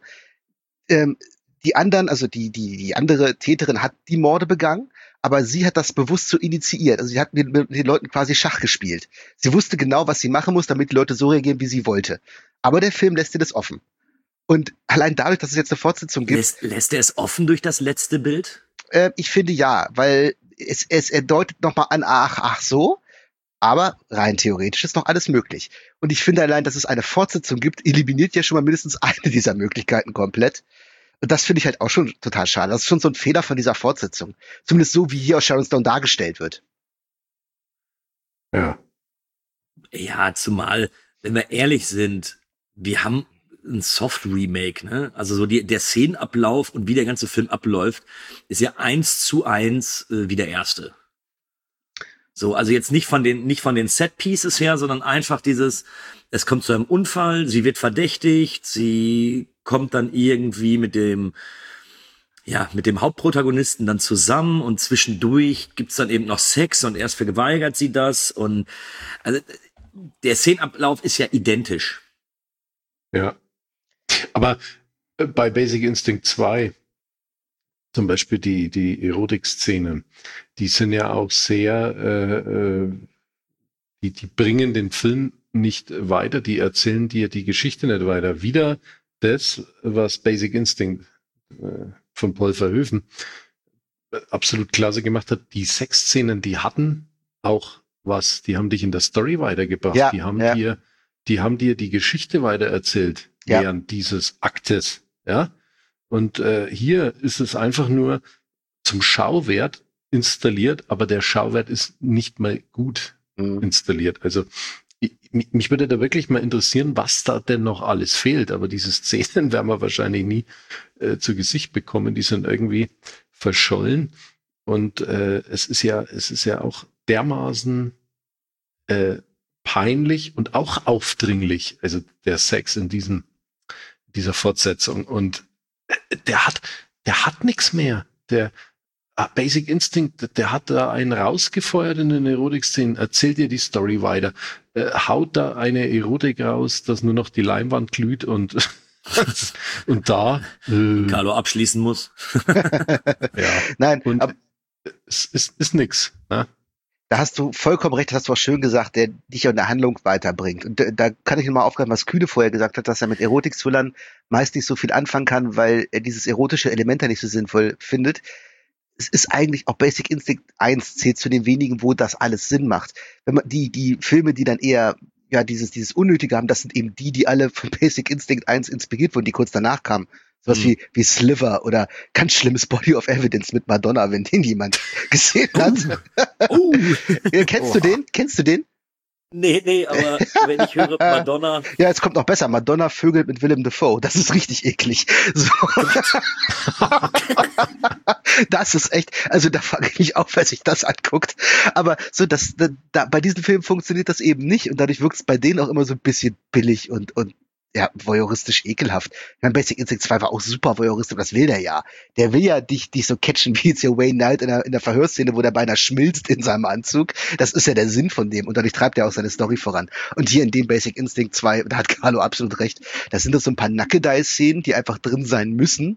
die anderen, also die andere Täterin hat die Morde begangen, aber sie hat das bewusst so initiiert. Also sie hat mit den Leuten quasi Schach gespielt. Sie wusste genau, was sie machen muss, damit die Leute so reagieren, wie sie wollte. Aber der Film lässt dir das offen. Und allein dadurch, dass es jetzt eine Fortsetzung gibt...
Lässt er es offen durch das letzte Bild?
Ich finde ja, weil er deutet nochmal an, ach so, aber rein theoretisch ist noch alles möglich. Und ich finde allein, dass es eine Fortsetzung gibt, eliminiert ja schon mal mindestens eine dieser Möglichkeiten komplett. Und das finde ich halt auch schon total schade. Das ist schon so ein Fehler von dieser Fortsetzung. Zumindest so, wie hier aus Sharon Stone dargestellt wird.
Ja.
Ja, zumal, wenn wir ehrlich sind, wir haben ein Soft-Remake, ne? Also so der Szenenablauf und wie der ganze Film abläuft, ist ja 1:1 wie der erste. So, also jetzt nicht von den Set-Pieces her, sondern einfach es kommt zu einem Unfall, sie wird verdächtigt, sie kommt dann irgendwie mit dem Hauptprotagonisten dann zusammen und zwischendurch gibt's dann eben noch Sex und erst verweigert sie das und also der Szenenablauf ist ja identisch.
Ja. Aber bei Basic Instinct 2 zum Beispiel die Erotik-Szenen, die sind ja auch sehr, die bringen den Film nicht weiter, die erzählen dir die Geschichte nicht weiter. Wieder das, was Basic Instinct von Paul Verhoeven absolut klasse gemacht hat. Die Sexszenen, die hatten auch was, die haben dich in der Story weitergebracht.
Ja,
die haben dir die Geschichte weitererzählt während dieses Aktes. Ja. Und hier ist es einfach nur zum Schauwert installiert, aber der Schauwert ist nicht mal gut installiert. Also mich würde da wirklich mal interessieren, was da denn noch alles fehlt. Aber diese Szenen werden wir wahrscheinlich nie zu Gesicht bekommen. Die sind irgendwie verschollen. Und es ist ja auch dermaßen peinlich und auch aufdringlich. Also der Sex in dieser Fortsetzung. Und der hat nichts mehr. Der Basic Instinct, der hat da einen rausgefeuert in den Erotik-Szenen, erzählt dir die Story weiter, haut da eine Erotik raus, dass nur noch die Leinwand glüht und da
Carlo abschließen muss.
Ja.
Nein,
und
aber
es ist nix. Ne?
da hast du vollkommen recht, hast du auch schön gesagt, der dich in der Handlung weiterbringt. Und da kann ich nochmal aufgreifen, was Kühne vorher gesagt hat, dass er mit Erotik-Thrillern meist nicht so viel anfangen kann, weil er dieses erotische Element da nicht so sinnvoll findet. Es ist eigentlich auch Basic Instinct 1 zählt zu den wenigen, wo das alles Sinn macht. Wenn man die Filme, die dann eher ja dieses Unnötige haben, das sind eben die alle von Basic Instinct 1 inspiriert wurden, die kurz danach kamen. Sowas wie Sliver oder ganz schlimmes Body of Evidence mit Madonna, wenn den jemand gesehen hat. Kennst du den?
Nee, aber wenn ich höre Madonna.
Ja, jetzt kommt noch besser. Madonna vögelt mit Willem Dafoe. Das ist richtig eklig. So. Das ist echt, also da frage ich mich auf, wer sich das anguckt. Aber so, bei diesen Filmen funktioniert das eben nicht und dadurch wirkt es bei denen auch immer so ein bisschen billig und ja, voyeuristisch ekelhaft. Ich meine, Basic Instinct 2 war auch super voyeuristisch, das will der ja. Der will ja dich so catchen wie jetzt hier Wayne Knight in der Verhörszene, wo der beinahe schmilzt in seinem Anzug. Das ist ja der Sinn von dem und dadurch treibt er auch seine Story voran. Und hier in dem Basic Instinct 2, da hat Carlo absolut recht, da sind das so ein paar Nackedei-Szenen, die einfach drin sein müssen,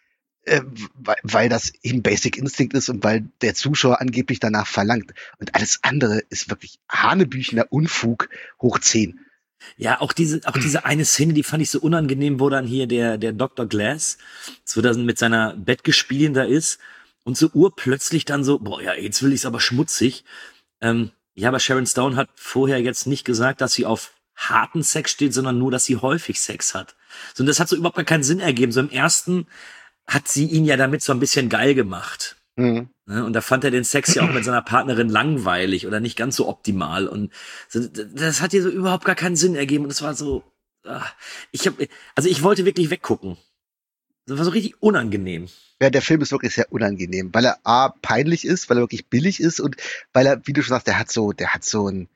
weil das eben Basic Instinct ist und weil der Zuschauer angeblich danach verlangt. Und alles andere ist wirklich hanebüchener Unfug hoch 10.
Ja, auch diese eine Szene, die fand ich so unangenehm, wo dann hier der Dr. Glass, so dann mit seiner Bettgespielin da ist und so urplötzlich dann so, boah, ja, jetzt will ich's aber schmutzig. Ja, aber Sharon Stone hat vorher jetzt nicht gesagt, dass sie auf harten Sex steht, sondern nur, dass sie häufig Sex hat. So, und das hat so überhaupt gar keinen Sinn ergeben. So im ersten hat sie ihn ja damit so ein bisschen geil gemacht. Mhm. Und da fand er den Sex ja auch mit seiner Partnerin langweilig oder nicht ganz so optimal. Und das hat ihr so überhaupt gar keinen Sinn ergeben. Und es war so, ich wollte wirklich weggucken. Das war so richtig unangenehm.
Ja, der Film ist wirklich sehr unangenehm, weil er A, peinlich ist, weil er wirklich billig ist und weil er, wie du schon sagst, der hat so ein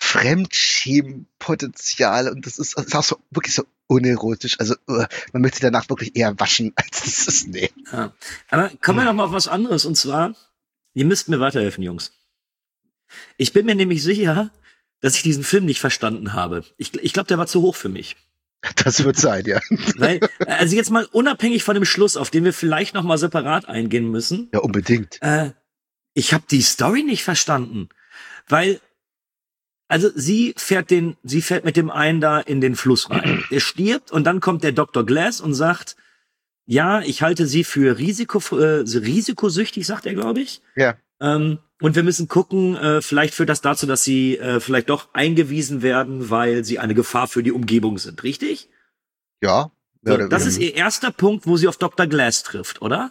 Fremdschämenpotenzial und das ist auch so wirklich so unerotisch. Also man möchte danach wirklich eher waschen, als das ist. Nee.
Ja. Aber kommen wir noch mal auf was anderes. Und zwar, ihr müsst mir weiterhelfen, Jungs. Ich bin mir nämlich sicher, dass ich diesen Film nicht verstanden habe. Ich glaube, der war zu hoch für mich.
Das wird sein, ja.
Weil, also jetzt mal unabhängig von dem Schluss, auf den wir vielleicht noch mal separat eingehen müssen.
Ja, unbedingt.
Ich habe die Story nicht verstanden. Weil also sie fährt mit dem einen da in den Fluss rein. Der stirbt und dann kommt der Dr. Glass und sagt, ja, ich halte sie für risikosüchtig, sagt er, glaube ich.
Ja.
Und wir müssen gucken, vielleicht führt das dazu, dass sie vielleicht doch eingewiesen werden, weil sie eine Gefahr für die Umgebung sind, richtig?
Ja.
So, das ist ihr erster Punkt, wo sie auf Dr. Glass trifft, oder?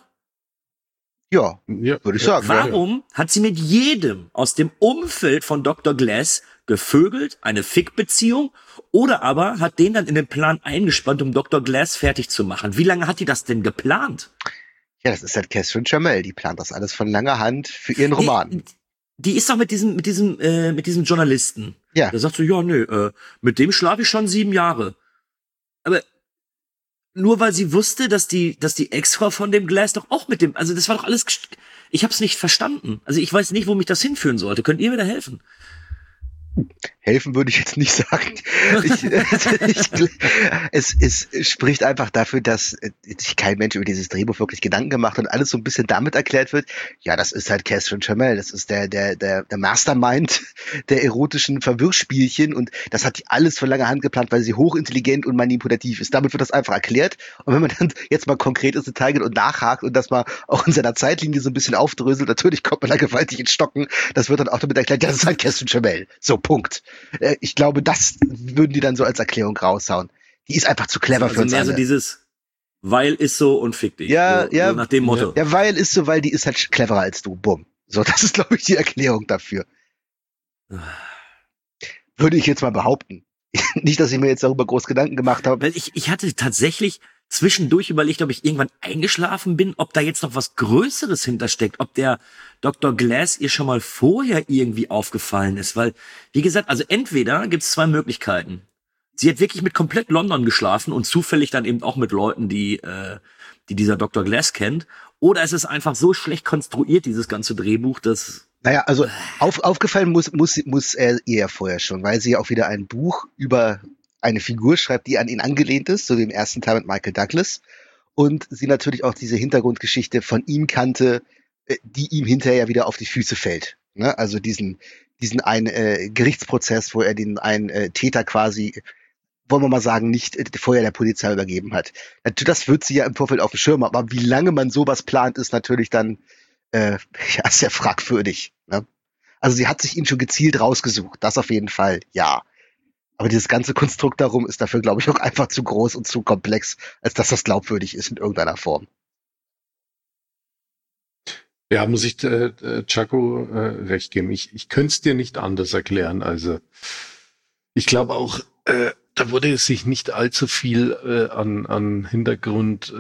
Ja, würde ich sagen.
Warum hat sie mit jedem aus dem Umfeld von Dr. Glass gevögelt, eine Fick-Beziehung, oder aber hat den dann in den Plan eingespannt, um Dr. Glass fertig zu machen? Wie lange hat die das denn geplant?
Ja, das ist halt Catherine Chamel, die plant das alles von langer Hand für ihren Roman.
Die ist doch mit diesem Journalisten.
Ja.
Der sagt so, ja, nö, mit dem schlafe ich schon 7 Jahre. Aber nur weil sie wusste, dass die Ex-Frau von dem Glass doch auch mit dem, also das war doch alles, ich hab's nicht verstanden. Also ich weiß nicht, wo mich das hinführen sollte. Könnt ihr mir da helfen?
Helfen würde ich jetzt nicht sagen. Es spricht einfach dafür, dass sich kein Mensch über dieses Drehbuch wirklich Gedanken gemacht hat und alles so ein bisschen damit erklärt wird, ja, das ist halt Catherine Chamel, das ist der Mastermind der erotischen Verwirrspielchen und das hat die alles von langer Hand geplant, weil sie hochintelligent und manipulativ ist. Damit wird das einfach erklärt und wenn man dann jetzt mal konkret ins Detail geht und nachhakt und das mal auch in seiner Zeitlinie so ein bisschen aufdröselt, natürlich kommt man da gewaltig ins Stocken, das wird dann auch damit erklärt, ja, das ist halt Catherine Chamel. So, Punkt. Ich glaube, das würden die dann so als Erklärung raushauen. Die ist einfach zu clever für uns
mehr
alle.
So dieses, weil ist so und fick dich.
Ja,
so, so nach dem Motto.
Ja, weil ist so, weil die ist halt cleverer als du. Bumm. So, das ist, glaube ich, die Erklärung dafür. Würde ich jetzt mal behaupten. Nicht, dass ich mir jetzt darüber groß Gedanken gemacht habe.
Weil ich hatte tatsächlich zwischendurch überlegt, ob ich irgendwann eingeschlafen bin, ob da jetzt noch was Größeres hintersteckt, ob der Dr. Glass ihr schon mal vorher irgendwie aufgefallen ist, weil, wie gesagt, also entweder gibt es 2 Möglichkeiten. Sie hat wirklich mit komplett London geschlafen und zufällig dann eben auch mit Leuten, die dieser Dr. Glass kennt, oder es ist einfach so schlecht konstruiert, dieses ganze Drehbuch, dass...
Naja, also aufgefallen muss er ihr ja vorher schon, weil sie ja auch wieder ein Buch über eine Figur schreibt, die an ihn angelehnt ist, so wie im ersten Teil mit Michael Douglas. Und sie natürlich auch diese Hintergrundgeschichte von ihm kannte, die ihm hinterher wieder auf die Füße fällt. Ne? Also diesen einen Gerichtsprozess, wo er den einen Täter quasi, wollen wir mal sagen, nicht vorher der Polizei übergeben hat. Das wird sie ja im Vorfeld auf dem Schirm haben, aber wie lange man sowas plant, ist natürlich dann sehr fragwürdig. Ne? Also sie hat sich ihn schon gezielt rausgesucht, das auf jeden Fall, ja. Aber dieses ganze Konstrukt darum ist dafür, glaube ich, auch einfach zu groß und zu komplex, als dass das glaubwürdig ist in irgendeiner Form.
Ja, muss ich Chaco recht geben. Ich könnte es dir nicht anders erklären. Also Ich glaube auch, da wurde sich nicht allzu viel an Hintergrund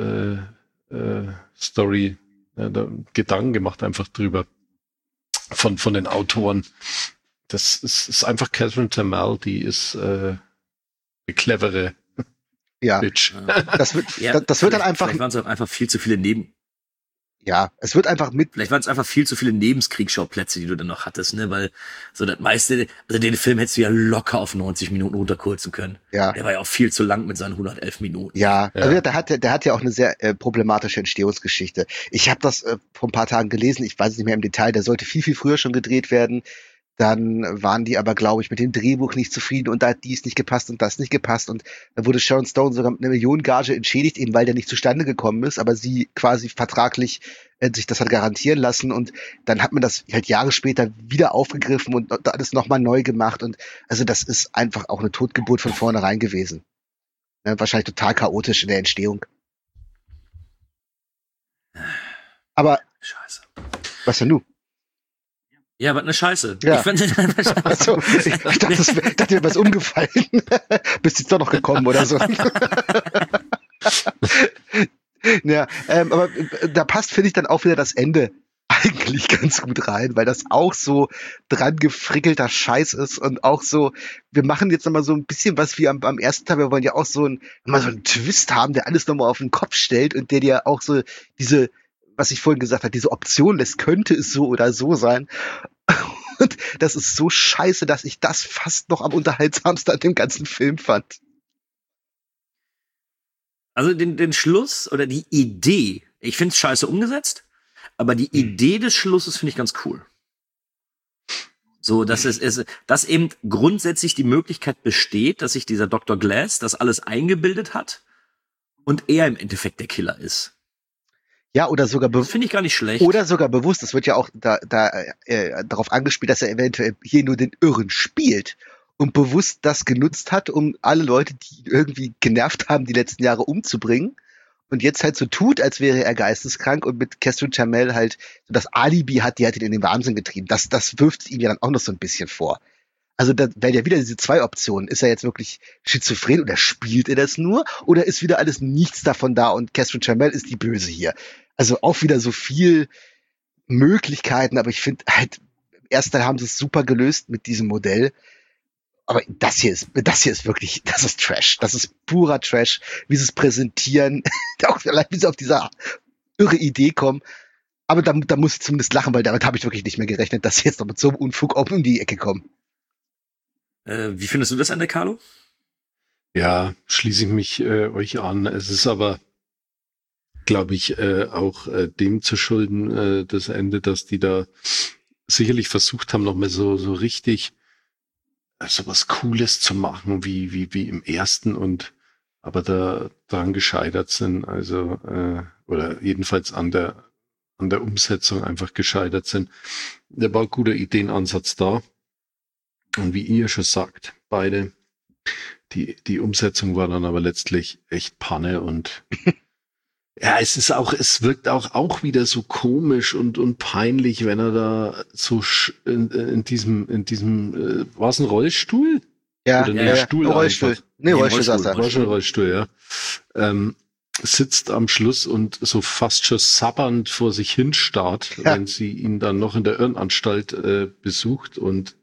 Story Gedanken gemacht einfach drüber von den Autoren. Das ist einfach Catherine Tamel, die ist eine clevere Bitch.
Das wird dann einfach.
Vielleicht waren es auch einfach viel zu viele
es wird einfach
Vielleicht waren es einfach viel zu viele Nebenkriegsschauplätze, die du dann noch hattest, ne? Weil so das meiste, also den Film hättest du ja locker auf 90 Minuten runterkürzen können.
Ja.
Der war ja auch viel zu lang mit seinen 111 Minuten.
Ja. Also der hat ja auch eine sehr problematische Entstehungsgeschichte. Ich habe das vor ein paar Tagen gelesen, ich weiß es nicht mehr im Detail, der sollte viel, viel früher schon gedreht werden. Dann waren die aber, glaube ich, mit dem Drehbuch nicht zufrieden und da hat dies nicht gepasst und das nicht gepasst und dann wurde Sharon Stone sogar mit einer Millionengage entschädigt, eben weil der nicht zustande gekommen ist, aber sie quasi vertraglich sich das hat garantieren lassen und dann hat man das halt Jahre später wieder aufgegriffen und alles nochmal neu gemacht und also das ist einfach auch eine Totgeburt von vornherein gewesen. Ja, wahrscheinlich total chaotisch in der Entstehung. Aber
Scheiße.
was denn nun?
Ja, was eine Scheiße.
Ja.
Ich fand den einfach scheiße.
Also, ich dachte, mir was umgefallen. Bist jetzt doch noch gekommen oder so. Ja, aber da passt, finde ich, dann auch wieder das Ende eigentlich ganz gut rein, weil das auch so dran gefrickelter Scheiß ist und auch so, wir machen jetzt nochmal so ein bisschen was wie am ersten Teil, wir wollen ja auch so einen Twist haben, der alles nochmal auf den Kopf stellt und der dir auch so diese, was ich vorhin gesagt habe, diese Option lässt, könnte es so oder so sein. Und das ist so scheiße, dass ich das fast noch am unterhaltsamsten an dem ganzen Film fand.
Also den Schluss oder die Idee, ich finde es scheiße umgesetzt, aber die Idee des Schlusses finde ich ganz cool. So, dass dass eben grundsätzlich die Möglichkeit besteht, dass sich dieser Dr. Glass das alles eingebildet hat und er im Endeffekt der Killer ist.
Ja, oder sogar
Das finde ich gar nicht schlecht.
Oder sogar bewusst. Es wird ja auch darauf angespielt, dass er eventuell hier nur den Irren spielt und bewusst das genutzt hat, um alle Leute, die ihn irgendwie genervt haben, die letzten Jahre umzubringen. Und jetzt halt so tut, als wäre er geisteskrank und mit Catherine Tamel halt so das Alibi hat, die hat ihn in den Wahnsinn getrieben. Das wirft ihm ja dann auch noch so ein bisschen vor. Also da wären ja wieder diese zwei Optionen. Ist er jetzt wirklich schizophren oder spielt er das nur? Oder ist wieder alles nichts davon da und Catherine Tamel ist die Böse hier? Also auch wieder so viel Möglichkeiten, aber ich finde halt, im ersten Teil haben sie es super gelöst mit diesem Modell. Aber das hier ist wirklich, das ist Trash. Das ist purer Trash, wie sie es präsentieren. Auch allein, wie sie auf diese irre Idee kommen. Aber da muss ich zumindest lachen, weil damit habe ich wirklich nicht mehr gerechnet, dass sie jetzt noch mit so einem Unfug auch um die Ecke kommen.
Wie findest du das Ende, Carlo?
Ja, schließe ich mich euch an. Es ist aber, glaube ich, auch dem zu schulden, das Ende, dass die da sicherlich versucht haben, noch mal so richtig so was Cooles zu machen, wie im ersten und aber daran gescheitert sind, also oder jedenfalls an der Umsetzung einfach gescheitert sind. Da war ein guter Ideenansatz da. Und wie ihr schon sagt, beide, die Umsetzung war dann aber letztlich echt Panne und ja, es wirkt auch wieder so komisch und peinlich, wenn er da so in diesem war es ein Rollstuhl?
Ja,
oder ein Stuhl
Rollstuhl. Nee, Rollstuhl saß er.
Rollstuhl, ja. Sitzt am Schluss und so fast schon sabbernd vor sich hin starrt, wenn sie ihn dann noch in der Irrenanstalt besucht und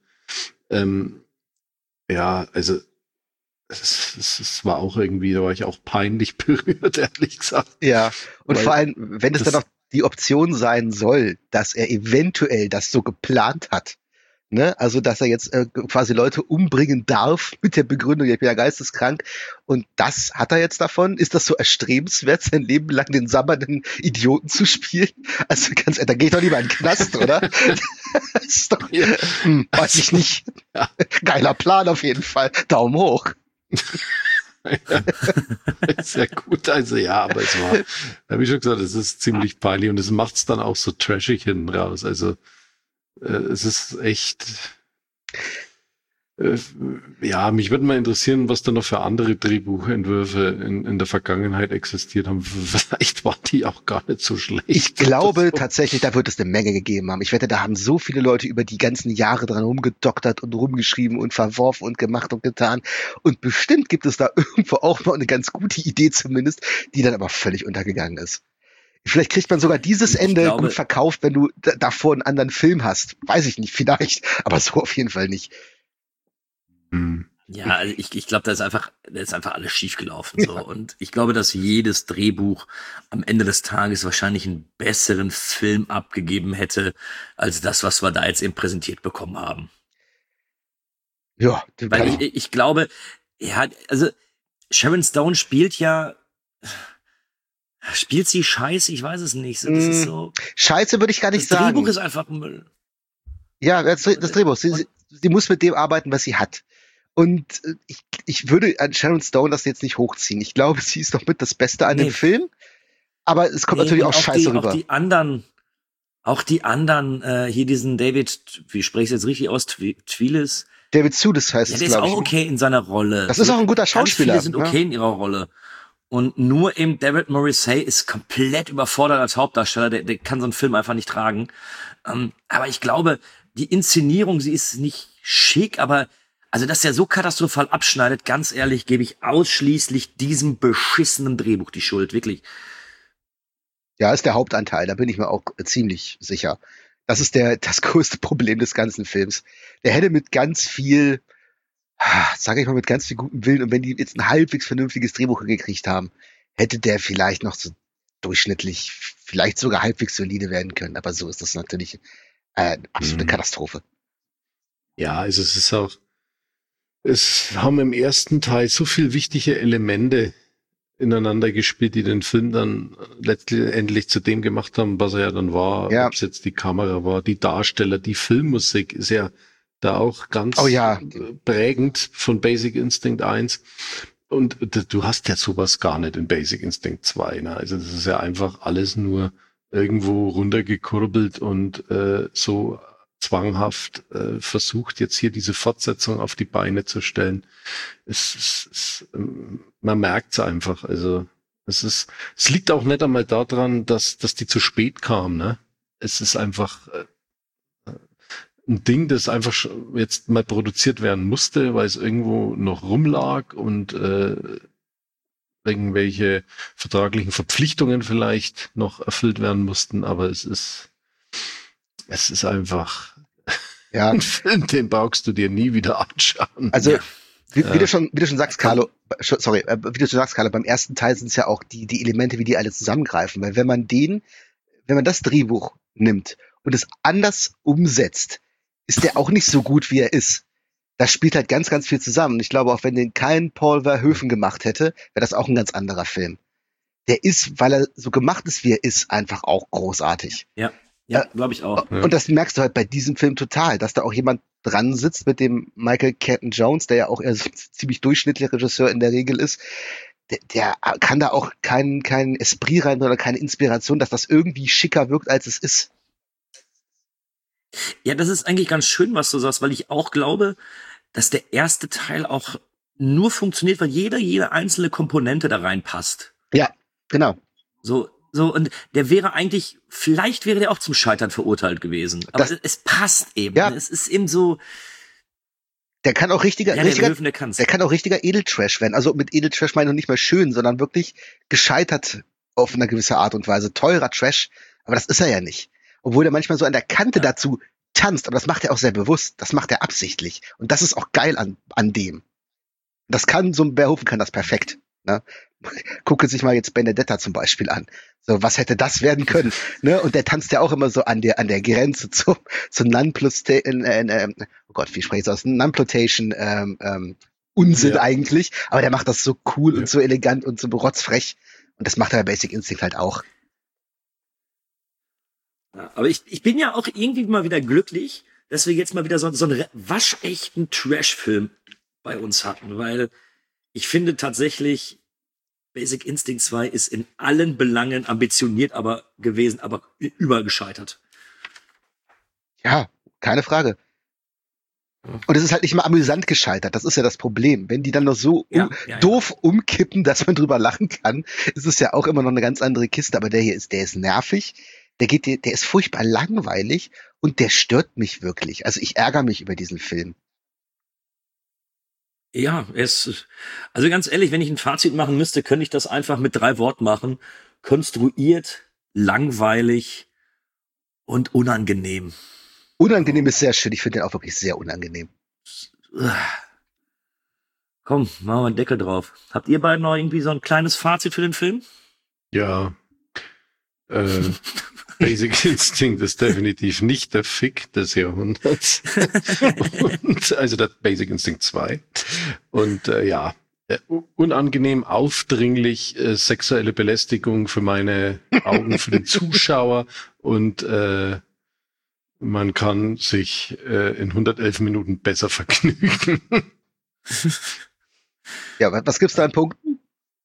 ja, also es war auch irgendwie, da war ich auch peinlich berührt, ehrlich gesagt.
Ja, und vor allem, wenn es dann noch die Option sein soll, dass er eventuell das so geplant hat, ne, also dass er jetzt quasi Leute umbringen darf mit der Begründung, ich bin ja geisteskrank und das hat er jetzt davon? Ist das so erstrebenswert, sein Leben lang den sabbernden Idioten zu spielen? Also ganz ehrlich, da geht doch lieber in den Knast, oder? Das ist doch, weiß ich nicht.
Ja.
Geiler Plan auf jeden Fall. Daumen hoch.
Ja, sehr gut, also ja, aber es war, habe ich schon gesagt, es ist ziemlich peinlich und es macht es dann auch so trashig hinten raus, also es ist echt, Ja, mich würde mal interessieren, was da noch für andere Drehbuchentwürfe in der Vergangenheit existiert haben. Vielleicht waren die auch gar nicht so schlecht.
Ich glaube tatsächlich, da wird es eine Menge gegeben haben. Ich wette, da haben so viele Leute über die ganzen Jahre dran rumgedoktert und rumgeschrieben und verworfen und gemacht und getan. Und bestimmt gibt es da irgendwo auch mal eine ganz gute Idee zumindest, die dann aber völlig untergegangen ist. Vielleicht kriegt man sogar dieses Ende gut verkauft, wenn du davor einen anderen Film hast. Weiß ich nicht, vielleicht. Aber so auf jeden Fall nicht.
Ja, also ich glaube, da ist einfach alles schiefgelaufen. So. Und ich glaube, dass jedes Drehbuch am Ende des Tages wahrscheinlich einen besseren Film abgegeben hätte, als das, was wir da jetzt eben präsentiert bekommen haben.
Ja,
weil ich glaube, ja, also Sharon Stone spielt sie scheiße? Ich weiß es nicht. Das ist so.
Scheiße würde ich gar nicht sagen.
Das Drehbuch ist einfach Müll.
Ja, das Drehbuch. Sie muss mit dem arbeiten, was sie hat. Und ich würde an Sharon Stone das jetzt nicht hochziehen. Ich glaube, sie ist doch mit das Beste an dem Film. Aber es kommt natürlich auch scheiße rüber.
Auch die anderen, hier diesen David, wie spreche ich es jetzt richtig aus? Twilis?
David Sudes heißt es,
glaube ich. Der ist auch okay in seiner Rolle.
Das ist auch ein guter Schauspieler.
Viele sind okay in ihrer Rolle. Und nur eben David Morrissey ist komplett überfordert als Hauptdarsteller. Der kann so einen Film einfach nicht tragen. Aber ich glaube, die Inszenierung, sie ist nicht schick, aber also, dass der so katastrophal abschneidet, ganz ehrlich, gebe ich ausschließlich diesem beschissenen Drehbuch die Schuld, wirklich.
Ja, ist der Hauptanteil, da bin ich mir auch ziemlich sicher. Das ist das größte Problem des ganzen Films. Der hätte mit ganz viel, sage ich mal, mit ganz viel gutem Willen, und wenn die jetzt ein halbwegs vernünftiges Drehbuch gekriegt haben, hätte der vielleicht noch so durchschnittlich, vielleicht sogar halbwegs solide werden können. Aber so ist das natürlich absolute Katastrophe.
Ja, also es haben im ersten Teil so viel wichtige Elemente ineinander gespielt, die den Film dann letztendlich zu dem gemacht haben, was er ja dann war. Ja. Ob es jetzt die Kamera war, die Darsteller, die Filmmusik ist ja da auch ganz prägend von Basic Instinct 1. Und du hast ja sowas gar nicht in Basic Instinct 2. Ne? Also das ist ja einfach alles nur irgendwo runtergekurbelt und so zwanghaft versucht, jetzt hier diese Fortsetzung auf die Beine zu stellen. Man merkt es einfach. Also es liegt auch nicht einmal daran, dass die zu spät kam. Ne? Es ist einfach ein Ding, das einfach jetzt mal produziert werden musste, weil es irgendwo noch rumlag und irgendwelche vertraglichen Verpflichtungen vielleicht noch erfüllt werden mussten. Aber es ist einfach ein Film, den brauchst du dir nie wieder anschauen. Also
wie du schon sagst, Carlo, beim ersten Teil sind es ja auch die Elemente, wie die alle zusammengreifen. Weil wenn man das Drehbuch nimmt und es anders umsetzt, ist der auch nicht so gut, wie er ist. Da spielt halt ganz, ganz viel zusammen. Ich glaube, auch wenn den kein Paul Verhoeven gemacht hätte, wäre das auch ein ganz anderer Film. Der ist, weil er so gemacht ist, wie er ist, einfach auch großartig.
Ja, glaube ich auch.
Und das merkst du halt bei diesem Film total, dass da auch jemand dran sitzt mit dem Michael Caton Jones, der ja auch eher so ein ziemlich durchschnittlicher Regisseur in der Regel ist. Der kann da auch kein Esprit rein oder keine Inspiration, dass das irgendwie schicker wirkt, als es ist.
Ja, das ist eigentlich ganz schön, was du sagst, weil ich auch glaube, dass der erste Teil auch nur funktioniert, weil jede einzelne Komponente da reinpasst.
Ja, genau.
So, und vielleicht wäre der auch zum Scheitern verurteilt gewesen. Aber es passt eben. Ja. Es ist eben so.
Der kann auch richtiger Edeltrash werden. Also mit Edeltrash meine ich nicht mehr schön, sondern wirklich gescheitert auf eine gewisse Art und Weise. Teurer Trash. Aber das ist er ja nicht. Obwohl er manchmal so an der Kante dazu tanzt. Aber das macht er auch sehr bewusst. Das macht er absichtlich. Und das ist auch geil an dem. Das kann, so ein Verhoeven kann das perfekt. Ne? Gucke sich mal jetzt Benedetta zum Beispiel an. So, was hätte das werden können? Ne? Und der tanzt ja auch immer so an der Grenze zu Non-Plotation, wie spreche ich das aus? Non-Plotation, Unsinn eigentlich. Aber der macht das so cool und so elegant und so rotzfrech. Und das macht er bei Basic Instinct halt auch.
Ja, aber ich bin ja auch irgendwie mal wieder glücklich, dass wir jetzt mal wieder so einen waschechten Trash-Film bei uns hatten, weil ich finde tatsächlich, Basic Instinct 2 ist in allen Belangen ambitioniert gewesen, aber übergescheitert.
Ja, keine Frage. Und es ist halt nicht mal amüsant gescheitert. Das ist ja das Problem. Wenn die dann noch so doof umkippen, dass man drüber lachen kann, ist es ja auch immer noch eine ganz andere Kiste. Aber der ist nervig. Der ist furchtbar langweilig und der stört mich wirklich. Also ich ärgere mich über diesen Film.
Ja, also ganz ehrlich, wenn ich ein Fazit machen müsste, könnte ich das einfach mit 3 Worten machen. Konstruiert, langweilig und unangenehm.
Unangenehm ist sehr schön. Ich finde den auch wirklich sehr unangenehm.
Komm, machen wir einen Deckel drauf. Habt ihr beiden noch irgendwie so ein kleines Fazit für den Film?
Ja. Basic Instinct ist definitiv nicht der Fick des Jahrhunderts. Und, also der Basic Instinct 2. Und unangenehm, aufdringlich, sexuelle Belästigung für meine Augen, für den Zuschauer und man kann sich in 111 Minuten besser vergnügen.
Ja, was gibt's da an Punkten?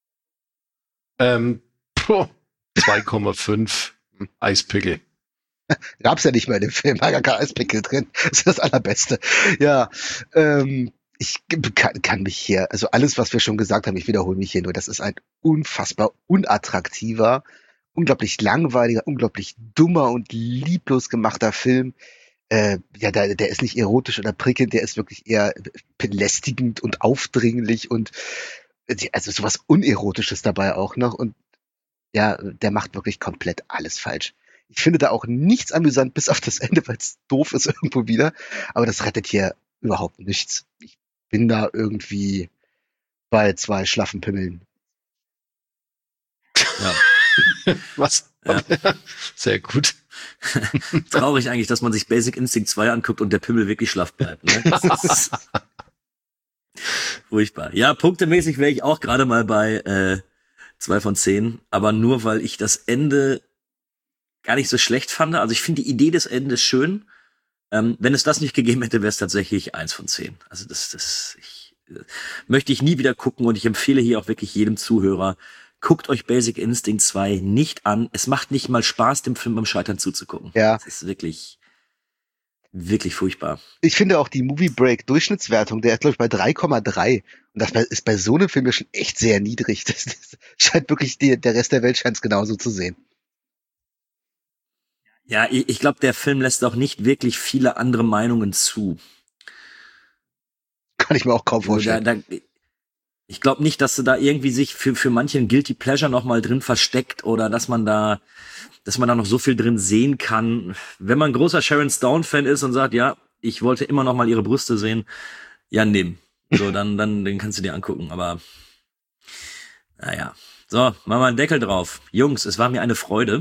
2,5 Eispickel.
Gab's ja nicht mehr in dem Film, war gar kein Eispickel drin. Das ist das Allerbeste. Ja, ich kann mich hier, also alles, was wir schon gesagt haben, ich wiederhole mich hier nur, das ist ein unfassbar unattraktiver, unglaublich langweiliger, unglaublich dummer und lieblos gemachter Film. Der ist nicht erotisch oder prickelnd, der ist wirklich eher belästigend und aufdringlich und also sowas Unerotisches dabei auch noch. Und ja, der macht wirklich komplett alles falsch. Ich finde da auch nichts amüsant, bis auf das Ende, weil es doof ist irgendwo wieder. Aber das rettet hier überhaupt nichts. Ich bin da irgendwie bei 2 schlaffen Pimmeln.
Ja.
Was? Ja. Sehr gut.
Traurig eigentlich, dass man sich Basic Instinct 2 anguckt und der Pimmel wirklich schlaff bleibt. Ne? Das ist furchtbar. Ja, punktemäßig wäre ich auch gerade mal bei 2 von 10, aber nur, weil ich das Ende gar nicht so schlecht fand. Also ich finde die Idee des Endes schön. Wenn es das nicht gegeben hätte, wäre es tatsächlich 1 von 10. Also möchte ich nie wieder gucken und ich empfehle hier auch wirklich jedem Zuhörer, guckt euch Basic Instinct 2 nicht an. Es macht nicht mal Spaß, dem Film beim Scheitern zuzugucken. Ja. Das ist wirklich, wirklich furchtbar.
Ich finde auch die Movie Break Durchschnittswertung, der ist, glaube ich, bei 3,3. Und das ist bei so einem Film ja schon echt sehr niedrig. Das scheint wirklich, der Rest der Welt scheint es genauso zu sehen.
Ja, ich glaube, der Film lässt auch nicht wirklich viele andere Meinungen zu.
Kann ich mir auch kaum vorstellen.
Ich glaube nicht, dass da irgendwie sich für manchen Guilty Pleasure noch mal drin versteckt oder dass man da noch so viel drin sehen kann. Wenn man großer Sharon Stone Fan ist und sagt, ja, ich wollte immer noch mal ihre Brüste sehen, ja, nimm. So, dann den kannst du dir angucken, aber naja. So, machen wir einen Deckel drauf. Jungs, es war mir eine Freude.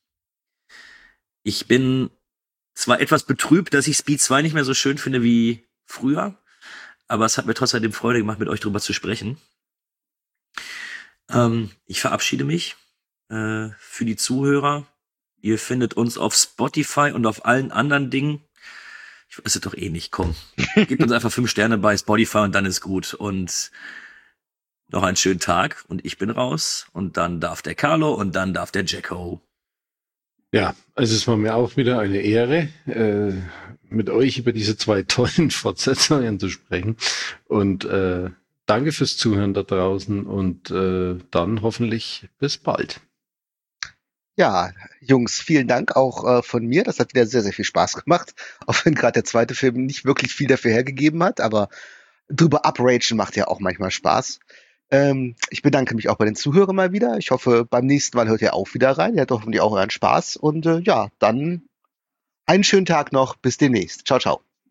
Ich bin zwar etwas betrübt, dass ich Speed 2 nicht mehr so schön finde wie früher, aber es hat mir trotzdem Freude gemacht, mit euch drüber zu sprechen. Ich verabschiede mich für die Zuhörer. Ihr findet uns auf Spotify und auf allen anderen Dingen. Ich weiß es doch eh nicht, komm. Gebt uns einfach 5 Sterne bei Spotify und dann ist gut. Und noch einen schönen Tag und ich bin raus. Und dann darf der Carlo und dann darf der Jacko.
Ja, also es war mir auch wieder eine Ehre, mit euch über diese 2 tollen Fortsetzungen zu sprechen. Und danke fürs Zuhören da draußen und dann hoffentlich bis bald.
Ja, Jungs, vielen Dank auch von mir. Das hat wieder sehr, sehr viel Spaß gemacht. Auch wenn gerade der zweite Film nicht wirklich viel dafür hergegeben hat, aber drüber upragen macht ja auch manchmal Spaß. Ich bedanke mich auch bei den Zuhörern mal wieder. Ich hoffe, beim nächsten Mal hört ihr auch wieder rein. Ihr habt hoffentlich auch euren Spaß. Und ja, dann einen schönen Tag noch. Bis demnächst. Ciao, ciao.